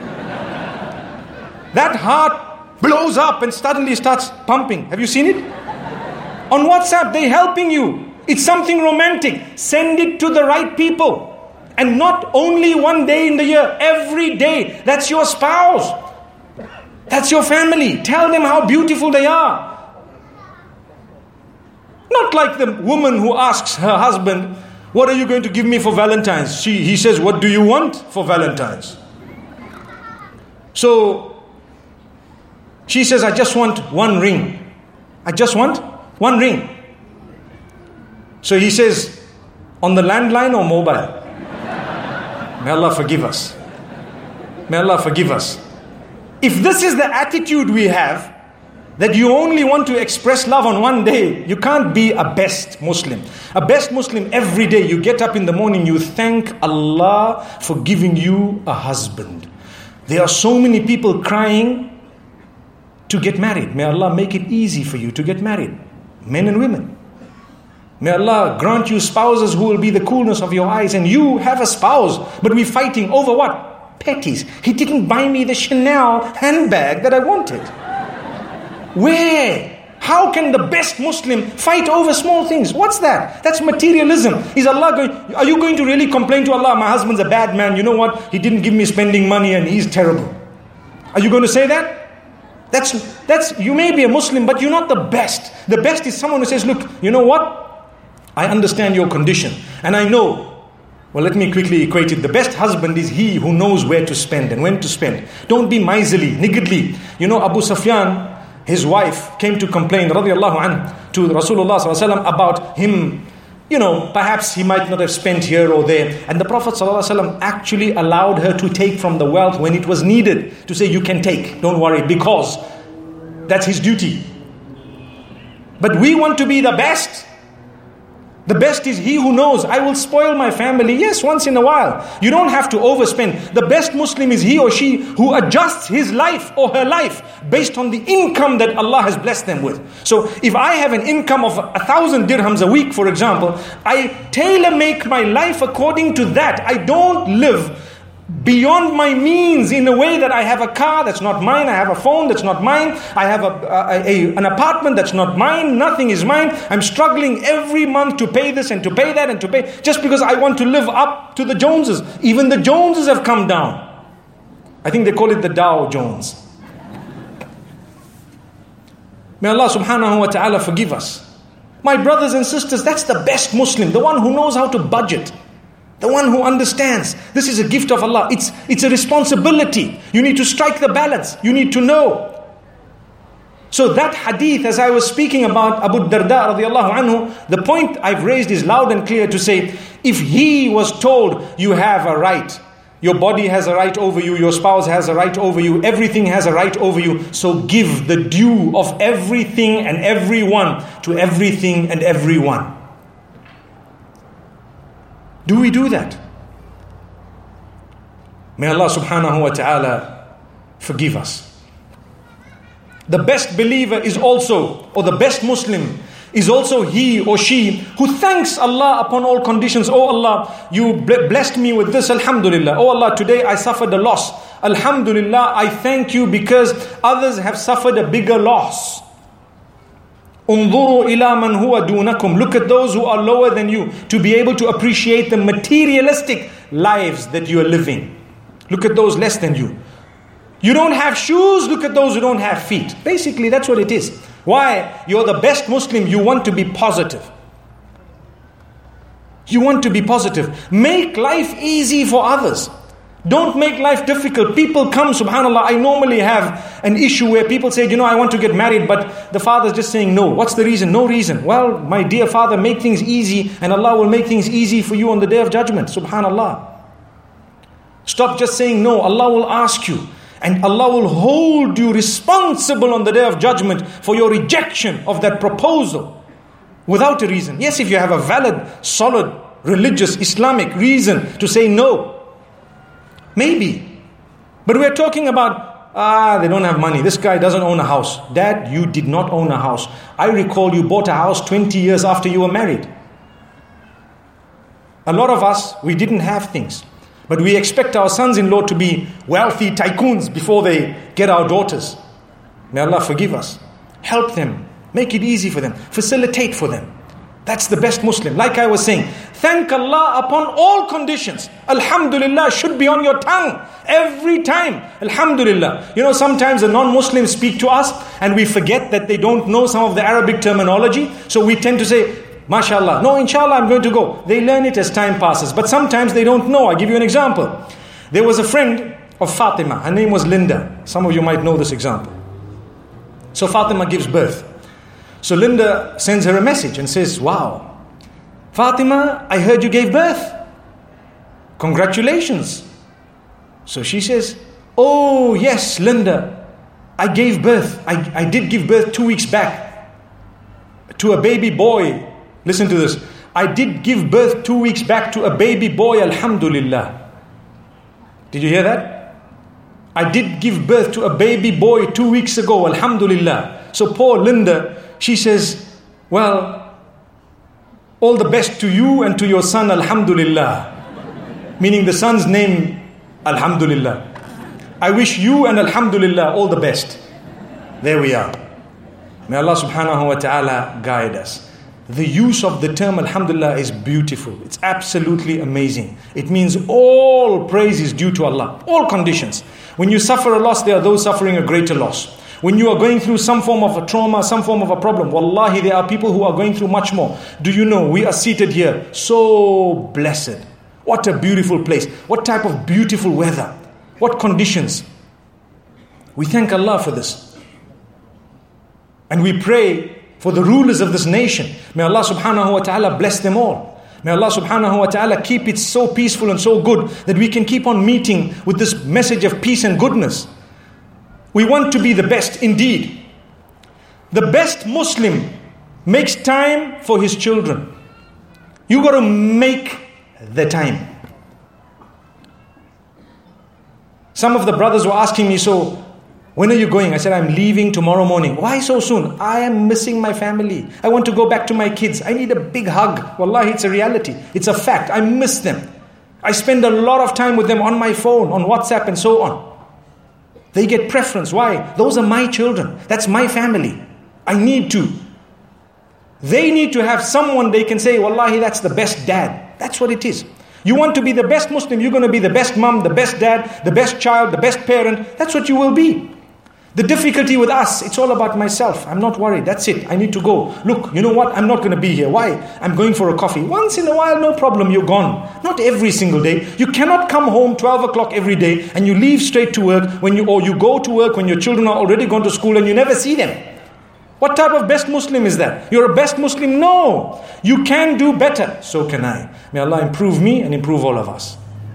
That heart blows up and suddenly starts pumping. Have you seen it? On WhatsApp, they're helping you. It's something romantic. Send it to the right people. And not only one day in the year, every day. That's your spouse. That's your family. Tell them how beautiful they are. Not like the woman who asks her husband, what are you going to give me for Valentine's? He says, what do you want for Valentine's? So she says, I just want one ring. I just want one ring. So he says, on the landline or mobile? May Allah forgive us. May Allah forgive us. If this is the attitude we have, that you only want to express love on one day, you can't be a best Muslim. A best Muslim, every day you get up in the morning, you thank Allah for giving you a husband. There are so many people crying to get married. May Allah make it easy for you to get married, men and women. May Allah grant you spouses who will be the coolness of your eyes. And you have a spouse, but we're fighting over what? Petties. He didn't buy me the Chanel handbag that I wanted. Where? How can the best Muslim fight over small things? What's that? That's materialism. Are you going to really complain to Allah, my husband's a bad man, you know what? He didn't give me spending money and he's terrible. Are you going to say that? That's you may be a Muslim, but you're not the best. The best is someone who says, look, you know what? I understand your condition. And I know, well, let me quickly equate it. The best husband is he who knows where to spend and when to spend. Don't be miserly, niggardly. You know, Abu Sufyan, his wife, came to complain, radiallahu anhu, to Rasulullah sallallahu alaihi wasallam about him. You know, perhaps he might not have spent here or there. And the Prophet sallallahu alaihi wasallam actually allowed her to take from the wealth when it was needed. To say, you can take, don't worry, because that's his duty. But we want to be the best. The best is he who knows, I will spoil my family, yes, once in a while. You don't have to overspend. The best Muslim is he or she who adjusts his life or her life based on the income that Allah has blessed them with. So if I have an income of 1,000 dirhams a week, for example, I tailor make my life according to that. I don't live beyond my means in a way that I have a car that's not mine, I have a phone that's not mine, I have an apartment that's not mine, nothing is mine. I'm struggling every month to pay this and to pay that and to pay, just because I want to live up to the Joneses. Even the Joneses have come down. I think they call it the Dow Jones. May Allah subhanahu wa ta'ala forgive us. My brothers and sisters, that's the best Muslim, the one who knows how to budget. The one who understands this is a gift of Allah. It's a responsibility. You need to strike the balance. You need to know. So that hadith, as I was speaking about Abu Darda radiallahu anhu, the point I've raised is loud and clear to say, if he was told you have a right, your body has a right over you, your spouse has a right over you, everything has a right over you, so give the due of everything and everyone to everything and everyone. Do we do that? May Allah subhanahu wa ta'ala forgive us. The best believer is also, or the best Muslim is also he or she who thanks Allah upon all conditions. Oh Allah, you blessed me with this, alhamdulillah. Oh Allah, today I suffered a loss. Alhamdulillah, I thank you because others have suffered a bigger loss. Unzuru ila man huwa dunakum. Look at those who are lower than you, to be able to appreciate the materialistic lives that you are living. Look at those less than you. You don't have shoes, look at those who don't have feet. Basically, that's what it is. Why? You're the best Muslim, you want to be positive. You want to be positive. Make life easy for others. Don't make life difficult. People come, subhanAllah, I normally have an issue where people say, I want to get married, but the father's just saying no. What's the reason? No reason. Well, my dear father, make things easy and Allah will make things easy for you on the day of judgment, subhanAllah. Stop just saying no. Allah will ask you and Allah will hold you responsible on the day of judgment for your rejection of that proposal without a reason. Yes, if you have a valid, solid, religious, Islamic reason to say no, maybe. But we're talking about, they don't have money. This guy doesn't own a house. Dad, you did not own a house. I recall you bought a house 20 years after you were married. A lot of us, we didn't have things. But we expect our sons-in-law to be wealthy tycoons before they get our daughters. May Allah forgive us. Help them. Make it easy for them. Facilitate for them. That's the best Muslim. Like I was saying, thank Allah upon all conditions. Alhamdulillah should be on your tongue every time. Alhamdulillah. Sometimes the non-Muslims speak to us and we forget that they don't know some of the Arabic terminology. So we tend to say, MashaAllah. No, inshallah, I'm going to go. They learn it as time passes. But sometimes they don't know. I'll give you an example. There was a friend of Fatima. Her name was Linda. Some of you might know this example. So Fatima gives birth. So Linda sends her a message and says, wow, Fatima, I heard you gave birth. Congratulations. So she says, oh yes, Linda, I gave birth. I did give birth 2 weeks back to a baby boy. Listen to this. I did give birth 2 weeks back to a baby boy, alhamdulillah. Did you hear that? I did give birth to a baby boy 2 weeks ago, alhamdulillah. So poor Linda, she says, well, all the best to you and to your son, alhamdulillah. Meaning the son's name, alhamdulillah. I wish you and alhamdulillah all the best. There we are. May Allah subhanahu wa ta'ala guide us. The use of the term alhamdulillah is beautiful. It's absolutely amazing. It means all praise is due to Allah. All conditions. When you suffer a loss, there are those suffering a greater loss. When you are going through some form of a trauma, some form of a problem, wallahi, there are people who are going through much more. Do you know, we are seated here, so blessed. What a beautiful place. What type of beautiful weather. What conditions. We thank Allah for this. And we pray for the rulers of this nation. May Allah subhanahu wa ta'ala bless them all. May Allah subhanahu wa ta'ala keep it so peaceful and so good that we can keep on meeting with this message of peace and goodness. We want to be the best indeed. The best Muslim makes time for his children. You got to make the time. Some of the brothers were asking me, so when are you going? I said, I'm leaving tomorrow morning. Why so soon? I am missing my family. I want to go back to my kids. I need a big hug. Wallahi, it's a reality. It's a fact. I miss them. I spend a lot of time with them on my phone, on WhatsApp and so on. They get preference. Why? Those are my children. That's my family. I need to. They need to have someone they can say, wallahi, that's the best dad. That's what it is. You want to be the best Muslim, you're going to be the best mom, the best dad, the best child, the best parent. That's what you will be. The difficulty with us, it's all about myself. I'm not worried. That's it. I need to go. Look, you know what? I'm not going to be here. Why? I'm going for a coffee. Once in a while, no problem. You're gone. Not every single day. You cannot come home 12 o'clock every day and you leave straight to work or you go to work when your children are already gone to school and you never see them. What type of best Muslim is that? You're a best Muslim? No. You can do better. So can I. May Allah improve me and improve all of us.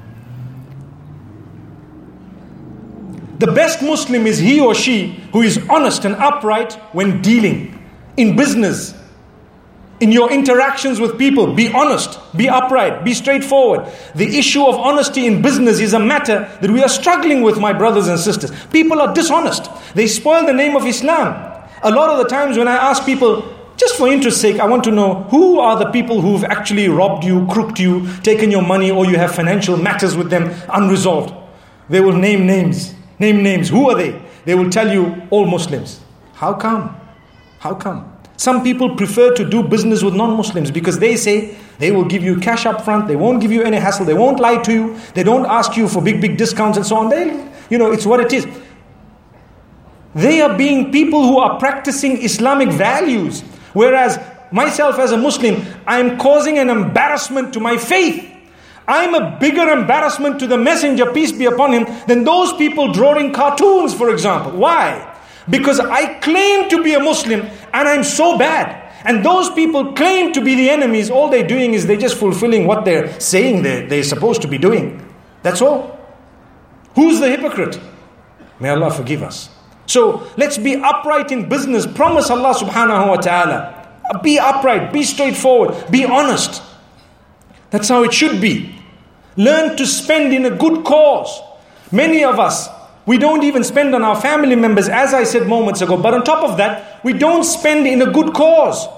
The best Muslim is he or she who is honest and upright when dealing in business, in your interactions with people. Be honest, be upright, be straightforward. The issue of honesty in business is a matter that we are struggling with, my brothers and sisters. People are dishonest. They spoil the name of Islam. A lot of the times when I ask people, just for interest's sake, I want to know who are the people who've actually robbed you, crooked you, taken your money, or you have financial matters with them unresolved. They will name names. Name names. Who are they? They will tell you, all Muslims. How come? How come? Some people prefer to do business with non-Muslims because they say they will give you cash up front, they won't give you any hassle, they won't lie to you, they don't ask you for big discounts and so on. It's what it is. They are being people who are practicing Islamic values. Whereas myself as a Muslim, I am causing an embarrassment to my faith. I'm a bigger embarrassment to the messenger, peace be upon him, than those people drawing cartoons, for example. Why? Because I claim to be a Muslim and I'm so bad. And those people claim to be the enemies. All they're doing is they're just fulfilling what they're saying they're supposed to be doing. That's all. Who's the hypocrite? May Allah forgive us. So let's be upright in business. Promise Allah subhanahu wa ta'ala. Be upright, be straightforward, be honest. That's how it should be. Learn to spend in a good cause. Many of us, we don't even spend on our family members, as I said moments ago. But on top of that, we don't spend in a good cause.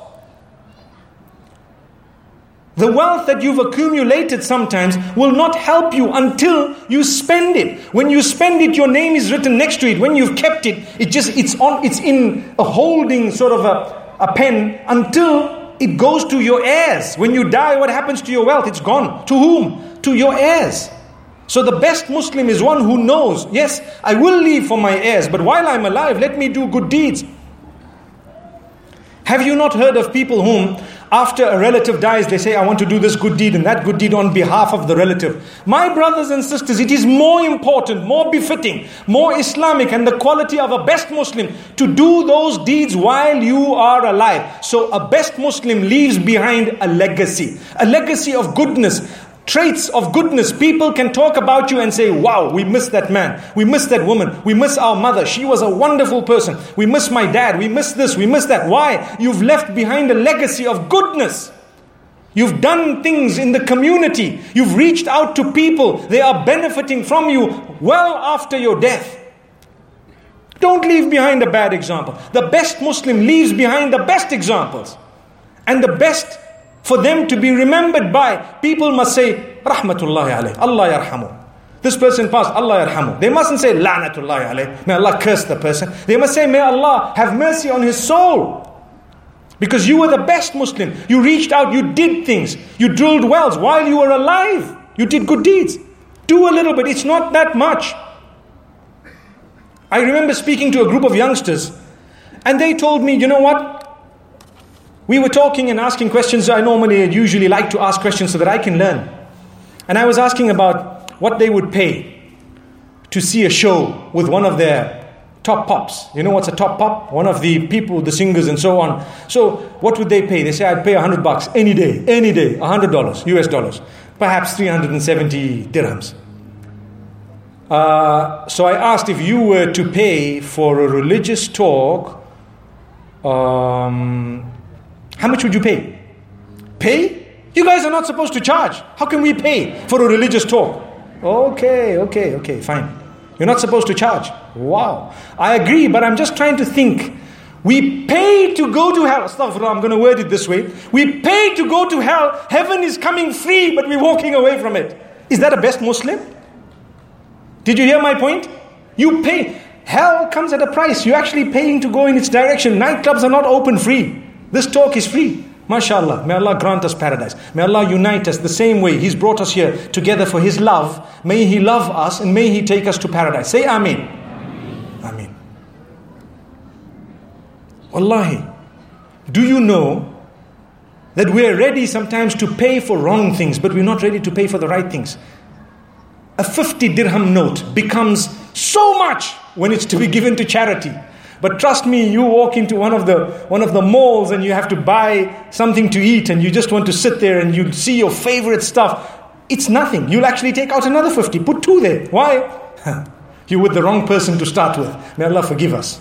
The wealth that you've accumulated sometimes will not help you until you spend it. When you spend it, your name is written next to it. When you've kept it, it's in a holding sort of a pen until it goes to your heirs. When you die, what happens to your wealth? It's gone. To whom? To your heirs. So the best Muslim is one who knows, yes, I will leave for my heirs, but while I'm alive, let me do good deeds. Have you not heard of people whom, after a relative dies, they say, I want to do this good deed and that good deed on behalf of the relative? My brothers and sisters, it is more important, more befitting, more Islamic and the quality of a best Muslim to do those deeds while you are alive. So a best Muslim leaves behind a legacy of goodness. traits of goodness. People can talk about you and say, wow, we miss that man, we miss that woman, we miss our mother, she was a wonderful person, we miss my dad, we miss this, we miss that. Why? You've left behind a legacy of goodness. You've done things in the community. You've reached out to people. They are benefiting from you well after your death. Don't leave behind a bad example. The best Muslim leaves behind the best examples. And the best for them to be remembered by, people must say, Rahmatullahi alayh, Allah yarhamu. This person passed, Allah yarhamu. They mustn't say, La'natullahi alayh, may Allah curse the person. They must say, may Allah have mercy on his soul. Because you were the best Muslim. You reached out, you did things. You drilled wells while you were alive. You did good deeds. Do a little bit, it's not that much. I remember speaking to a group of youngsters, and they told me, you know what? We were talking and asking questions. I usually like to ask questions so that I can learn. And I was asking about what they would pay to see a show with one of their top pops. You know what's a top pop? One of the people, the singers and so on. So what would they pay? They say, I'd pay $100 any day, $100 US dollars, perhaps 370 dirhams. So I asked, if you were to pay for a religious talk, how much would you pay? Pay? You guys are not supposed to charge. How can we pay for a religious talk? Okay, fine. You're not supposed to charge. Wow. I agree, but I'm just trying to think. We pay to go to hell. Astaghfirullah, I'm going to word it this way. We pay to go to hell. Heaven is coming free, but we're walking away from it. Is that a best Muslim? Did you hear my point? You pay. Hell comes at a price. You're actually paying to go in its direction. Nightclubs are not open free. This talk is free. MashaAllah. May Allah grant us paradise. May Allah unite us the same way He's brought us here together for His love. May He love us and may He take us to paradise. Say Ameen. Ameen. Wallahi. Do you know that we're ready sometimes to pay for wrong things, but we're not ready to pay for the right things? A 50 dirham note becomes so much when it's to be given to charity. But trust me, you walk into one of the malls and you have to buy something to eat and you just want to sit there and you see your favorite stuff. It's nothing. You'll actually take out another 50. Put 2 there. Why? You're with the wrong person to start with. May Allah forgive us.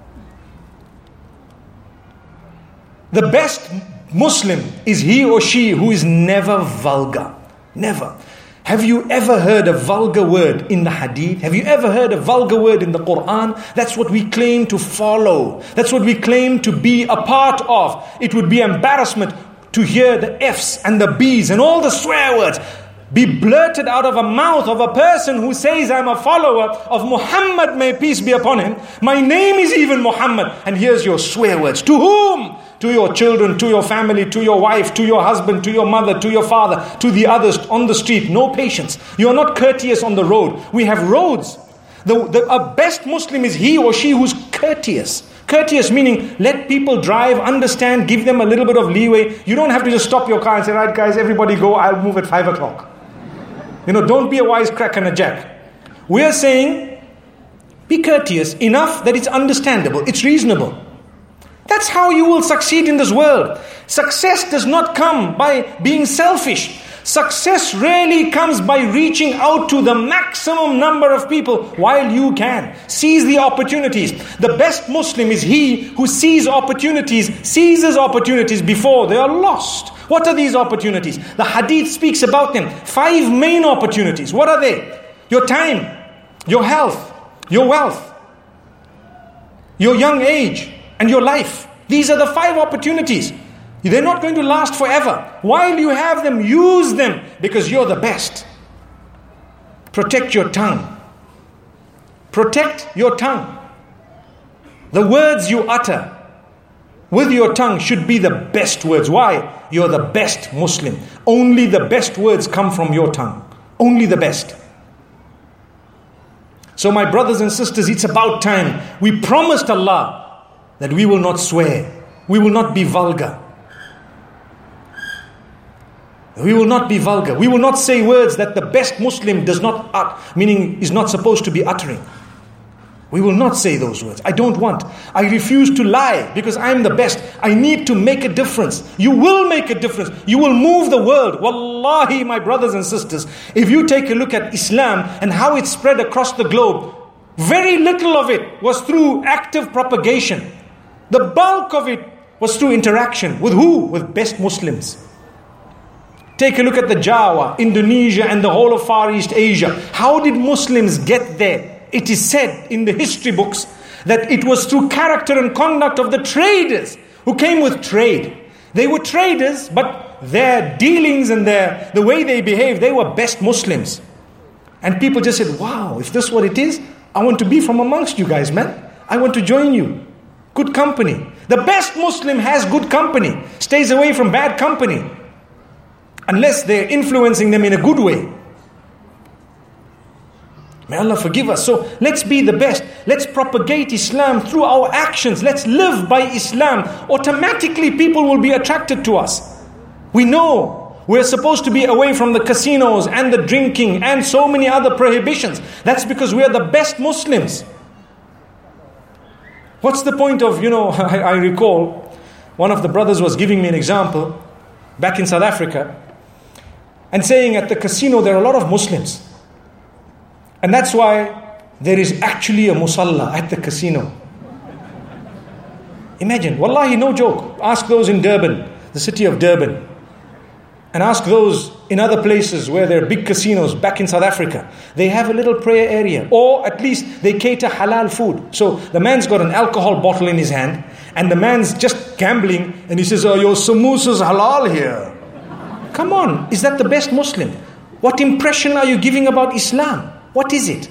The best Muslim is he or she who is never vulgar. Never. Have you ever heard a vulgar word in the hadith? Have you ever heard a vulgar word in the Quran? That's what we claim to follow. That's what we claim to be a part of. It would be embarrassment to hear the F's and the B's and all the swear words be blurted out of a mouth of a person who says, I'm a follower of Muhammad, may peace be upon him. My name is even Muhammad. And here's your swear words. To whom? To your children, to your family, to your wife, to your husband, to your mother, to your father, to the others on the street. No patience. You are not courteous on the road. We have roads. A best Muslim is he or she who's courteous. Courteous meaning let people drive, understand, give them a little bit of leeway. You don't have to just stop your car and say, right guys, everybody go, I'll move at 5 o'clock. Don't be a wisecrack and a jack. We are saying, be courteous enough that it's understandable, it's reasonable. That's how you will succeed in this world. Success does not come by being selfish. Success really comes by reaching out to the maximum number of people while you can. Seize the opportunities. The best Muslim is he who seizes opportunities before they are lost. What are these opportunities? The hadith speaks about them. 5 main opportunities. What are they? Your time, your health, your wealth, your young age, and your life. These are the 5 opportunities. They're not going to last forever. While you have them, use them because you're the best. Protect your tongue. Protect your tongue. The words you utter with your tongue should be the best words. Why? You're the best Muslim. Only the best words come from your tongue. Only the best. So my brothers and sisters, it's about time. We promised Allah that we will not swear. We will not be vulgar. We will not be vulgar. We will not say words that the best Muslim does not utter, meaning is not supposed to be uttering. We will not say those words. I don't want. I refuse to lie because I'm the best. I need to make a difference. You will make a difference. You will move the world. Wallahi, my brothers and sisters, if you take a look at Islam and how it spread across the globe, very little of it was through active propagation. The bulk of it was through interaction. With who? With best Muslims. Take a look at the Jawa, Indonesia and the whole of Far East Asia. How did Muslims get there? It is said in the history books that it was through character and conduct of the traders who came with trade. They were traders, but their dealings and the way they behaved, they were best Muslims. And people just said, wow, if this is what it is, I want to be from amongst you guys, man. I want to join you. Good company. The best Muslim has good company, stays away from bad company, unless they're influencing them in a good way. May Allah forgive us. So let's be the best. Let's propagate Islam through our actions. Let's live by Islam. Automatically people will be attracted to us. We know we're supposed to be away from the casinos and the drinking and so many other prohibitions. That's because we are the best Muslims. What's the point of, I recall one of the brothers was giving me an example back in South Africa and saying at the casino there are a lot of Muslims. And that's why there is actually a musalla at the casino. Imagine, wallahi, no joke. Ask those in Durban, the city of Durban. And ask those in other places where there are big casinos back in South Africa. They have a little prayer area. Or at least they cater halal food. So the man's got an alcohol bottle in his hand. And the man's just gambling. And he says, oh, your samoosa's halal here. Come on, is that the best Muslim? What impression are you giving about Islam? What is it?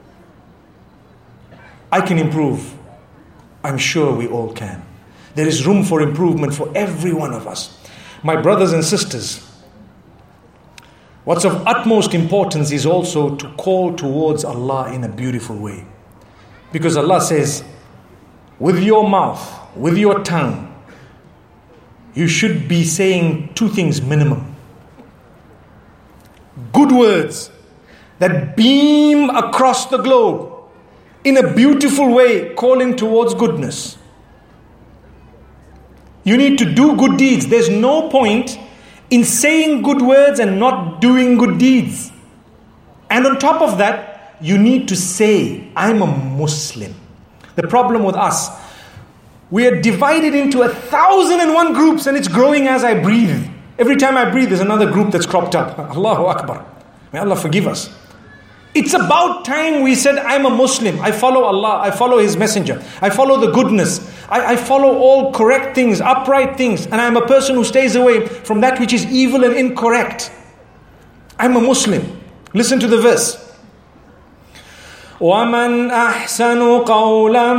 I can improve. I'm sure we all can. There is room for improvement for every one of us. My brothers and sisters, what's of utmost importance is also to call towards Allah in a beautiful way. Because Allah says, with your mouth, with your tongue, you should be saying two things minimum. Good words that beam across the globe in a beautiful way, calling towards goodness. You need to do good deeds. There's no point in saying good words and not doing good deeds. And on top of that, you need to say, I'm a Muslim. The problem with us, we are divided into 1,001 groups and it's growing as I breathe. Every time I breathe, there's another group that's cropped up. Allahu Akbar. May Allah forgive us. It's about time we said, I'm a Muslim. I follow Allah. I follow His Messenger. I follow the goodness. I follow all correct things, upright things. And I'm a person who stays away from that which is evil and incorrect. I'm a Muslim. Listen to the verse. وَمَنْ أَحْسَنُ قَوْلًا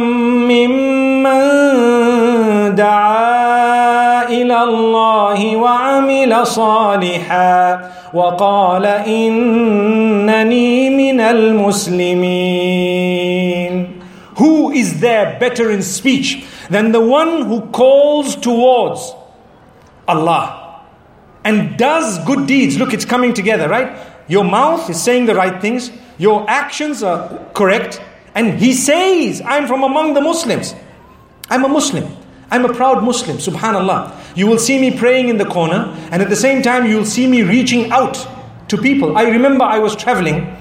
مِّمَّنْ دَعَا إِلَى اللَّهِ وَعَمِلَ صَالِحًا وَقَالَ إِنَّنِي مِنَ الْمُسْلِمِينَ. Who is there better in speech than the one who calls towards Allah and does good deeds? Look, it's coming together, right? Your mouth is saying the right things. Your actions are correct. And he says, I'm from among the Muslims. I'm a Muslim. I'm a proud Muslim. Subhanallah. You will see me praying in the corner. And at the same time, you will see me reaching out to people. I remember I was traveling.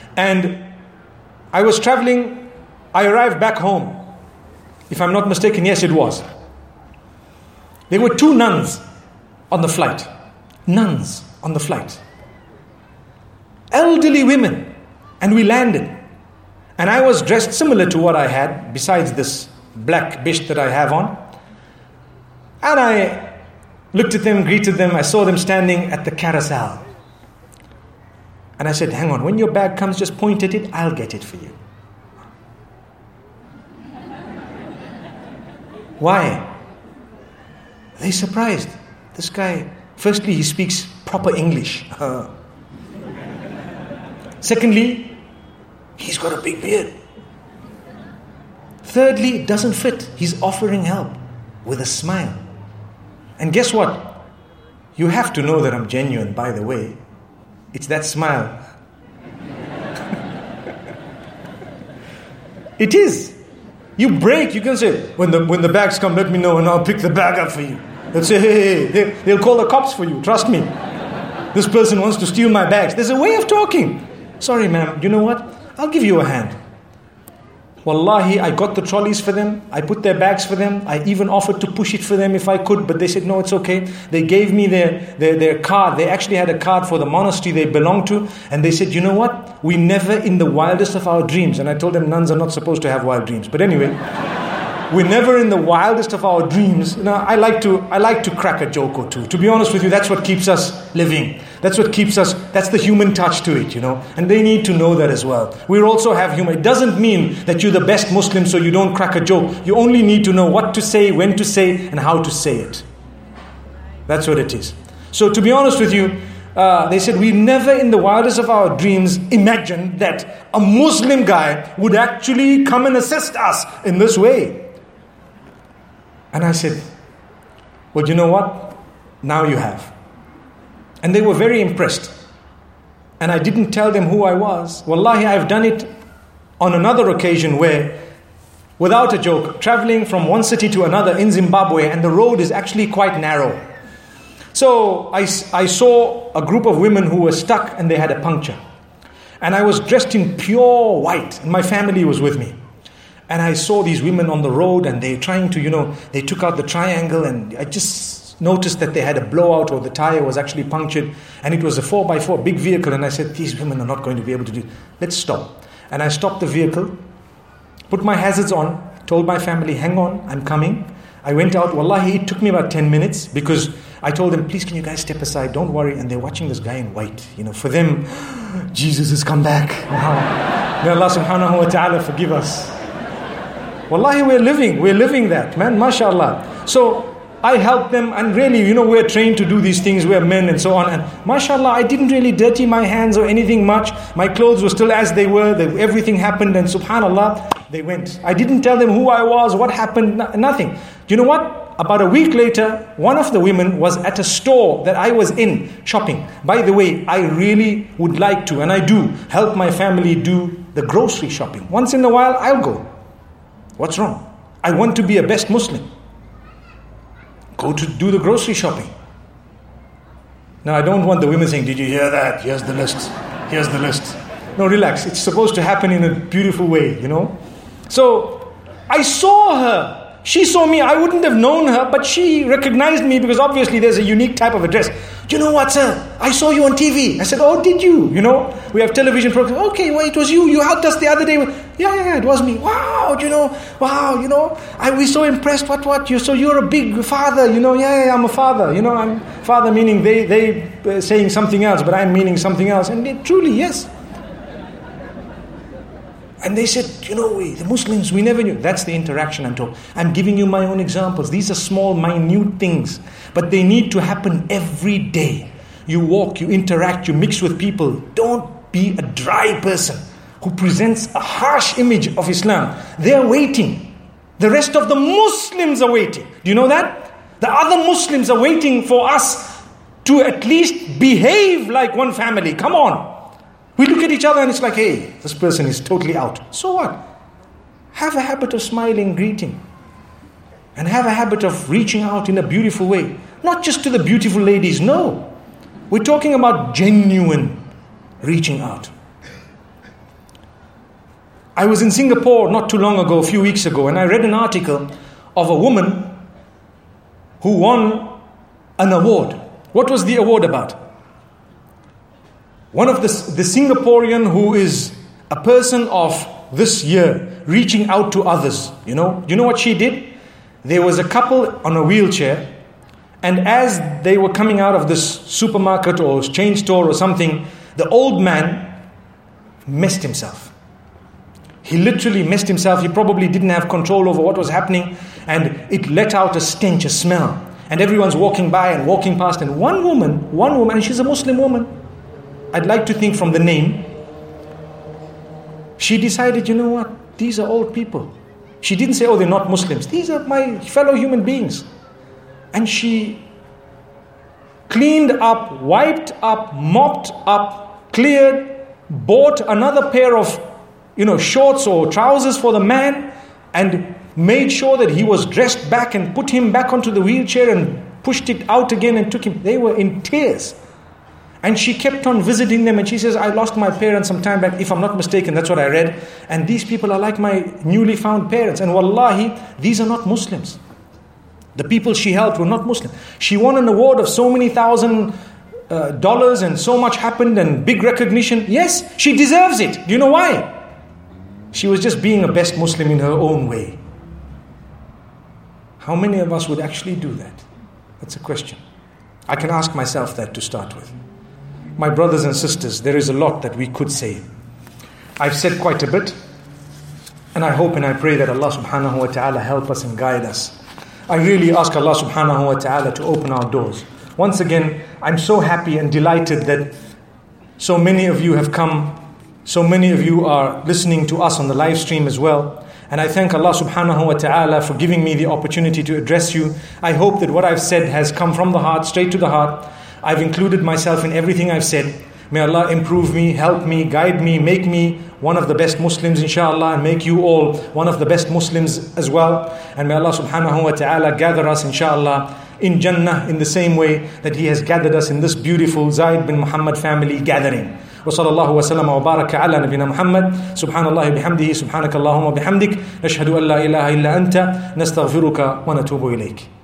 I arrived back home. If I'm not mistaken, yes it was. There were 2 nuns on the flight. Nuns on the flight. Elderly women. And we landed. And I was dressed similar to what I had, besides this black bisht that I have on. And I looked at them, greeted them. I saw them standing at the carousel. And I said, hang on, when your bag comes, just point at it, I'll get it for you. Why? They're surprised. This guy, firstly, he speaks proper English. Secondly, he's got a big beard. Thirdly, it doesn't fit. He's offering help with a smile. And guess what? You have to know that I'm genuine, by the way. It's that smile. It is. You break, you can say, when the bags come, let me know and I'll pick the bag up for you. They'll say, hey, they'll call the cops for you, trust me. This person wants to steal my bags. There's a way of talking. Sorry, ma'am, you know what? I'll give you a hand. Wallahi, I got the trolleys for them. I put their bags for them. I even offered to push it for them if I could, but they said, no, it's okay. They gave me their card. They actually had a card for the monastery they belonged to. And they said, you know what? We never in the wildest of our dreams. And I told them nuns are not supposed to have wild dreams. But anyway, we're never in the wildest of our dreams. I like to crack a joke or two. To be honest with you, that's what keeps us living. That's what keeps us, that's the human touch to it, And they need to know that as well. We also have humor. It doesn't mean that you're the best Muslim so you don't crack a joke. You only need to know what to say, when to say, and how to say it. That's what it is. So to be honest with you, they said, we never in the wildest of our dreams imagined that a Muslim guy would actually come and assist us in this way. And I said, well, you know what? Now you have. And they were very impressed. And I didn't tell them who I was. Wallahi, I've done it on another occasion where, without a joke, traveling from one city to another in Zimbabwe, and the road is actually quite narrow. So I saw a group of women who were stuck and they had a puncture. And I was dressed in pure white, and my family was with me. And I saw these women on the road and they're trying to, they took out the triangle, and I just noticed that they had a blowout, or the tire was actually punctured, and it was a 4x4 big vehicle. And I said, these women are not going to be able to do it. Let's stop. And I stopped the vehicle, put my hazards on, told my family, hang on, I'm coming. I went out. Wallahi, it took me about 10 minutes because I told them, please, can you guys step aside? Don't worry. And they're watching this guy in white. For them, Jesus has come back. Wow. May Allah subhanahu wa ta'ala forgive us. Wallahi, we're living that, man, mashallah. So I helped them, and really, we're trained to do these things, we're men and so on. And mashallah, I didn't really dirty my hands or anything much. My clothes were still as they were. Everything happened, and subhanallah, they went. I didn't tell them who I was, what happened, nothing. You know what? About a week later, one of the women was at a store that I was in shopping. By the way, I really would like to, and I do, help my family do the grocery shopping. Once in a while, I'll go. What's wrong? I want to be a best Muslim. Go to do the grocery shopping. Now, I don't want the women saying, did you hear that? Here's the list. Here's the list. No, relax. It's supposed to happen in a beautiful way, So, I saw her. She saw me. I wouldn't have known her, but she recognized me because obviously there's a unique type of a dress. You know what, sir? I saw you on TV. I said, oh, did you? We have television programs. Okay, well, it was you. You helped us the other day. Yeah, it was me. Wow, we're so impressed. What? So you're a big father, Yeah, I'm a father. I'm father meaning they saying something else, but I'm meaning something else. And they, truly, yes. And they said, we, the Muslims, we never knew. That's the interaction I'm talking. I'm giving you my own examples. These are small, minute things. But they need to happen every day. You walk, you interact, you mix with people. Don't be a dry person who presents a harsh image of Islam. They're waiting. The rest of the Muslims are waiting. Do you know that? The other Muslims are waiting for us to at least behave like one family. Come on. We look at each other and it's like, hey, this person is totally out. So what? Have a habit of smiling, greeting. And have a habit of reaching out in a beautiful way. Not just to the beautiful ladies, no. We're talking about genuine reaching out. I was in Singapore not too long ago, a few weeks ago, and I read an article of a woman who won an award. What was the award about? One of the Singaporean who is a person of this year, reaching out to others. You know what she did? There was a couple on a wheelchair, and as they were coming out of this supermarket or chain store or something, the old man messed himself. He literally messed himself. He probably didn't have control over what was happening, and it let out a stench, a smell. And everyone's walking by and walking past, and one woman, and she's a Muslim woman, I'd like to think from the name, she decided, you know what, these are old people. She didn't say, oh, they're not Muslims. These are my fellow human beings. And she cleaned up, wiped up, mopped up, cleared, bought another pair of shorts or trousers for the man, and made sure that he was dressed back and put him back onto the wheelchair and pushed it out again and took him. They were in tears. And she kept on visiting them, and she says, I lost my parents some time back, if I'm not mistaken, that's what I read. And these people are like my newly found parents. And wallahi, these are not Muslims. The people she helped were not Muslim. She won an award of so many $1,000 and so much happened and big recognition. Yes, she deserves it. Do you know why? She was just being a best Muslim in her own way. How many of us would actually do that? That's a question. I can ask myself that to start with. My brothers and sisters, there is a lot that we could say. I've said quite a bit, and I hope and I pray that Allah subhanahu wa ta'ala help us and guide us. I really ask Allah subhanahu wa ta'ala to open our doors. Once again, I'm so happy and delighted that so many of you have come, so many of you are listening to us on the live stream as well. And I thank Allah subhanahu wa ta'ala for giving me the opportunity to address you. I hope that what I've said has come from the heart, straight to the heart. I've included myself in everything I've said. May Allah improve me, help me, guide me, make me one of the best Muslims inshallah, and make you all one of the best Muslims as well. And may Allah subhanahu wa ta'ala gather us inshallah in Jannah in the same way that He has gathered us in this beautiful Zaid bin Muhammad family gathering. وصلى الله وسلم وبارك على نبينا محمد سبحان الله بحمده سبحانك اللهم وبحمدك نشهد أن لا إله إلا أنت نستغفرك ونتوب إليك.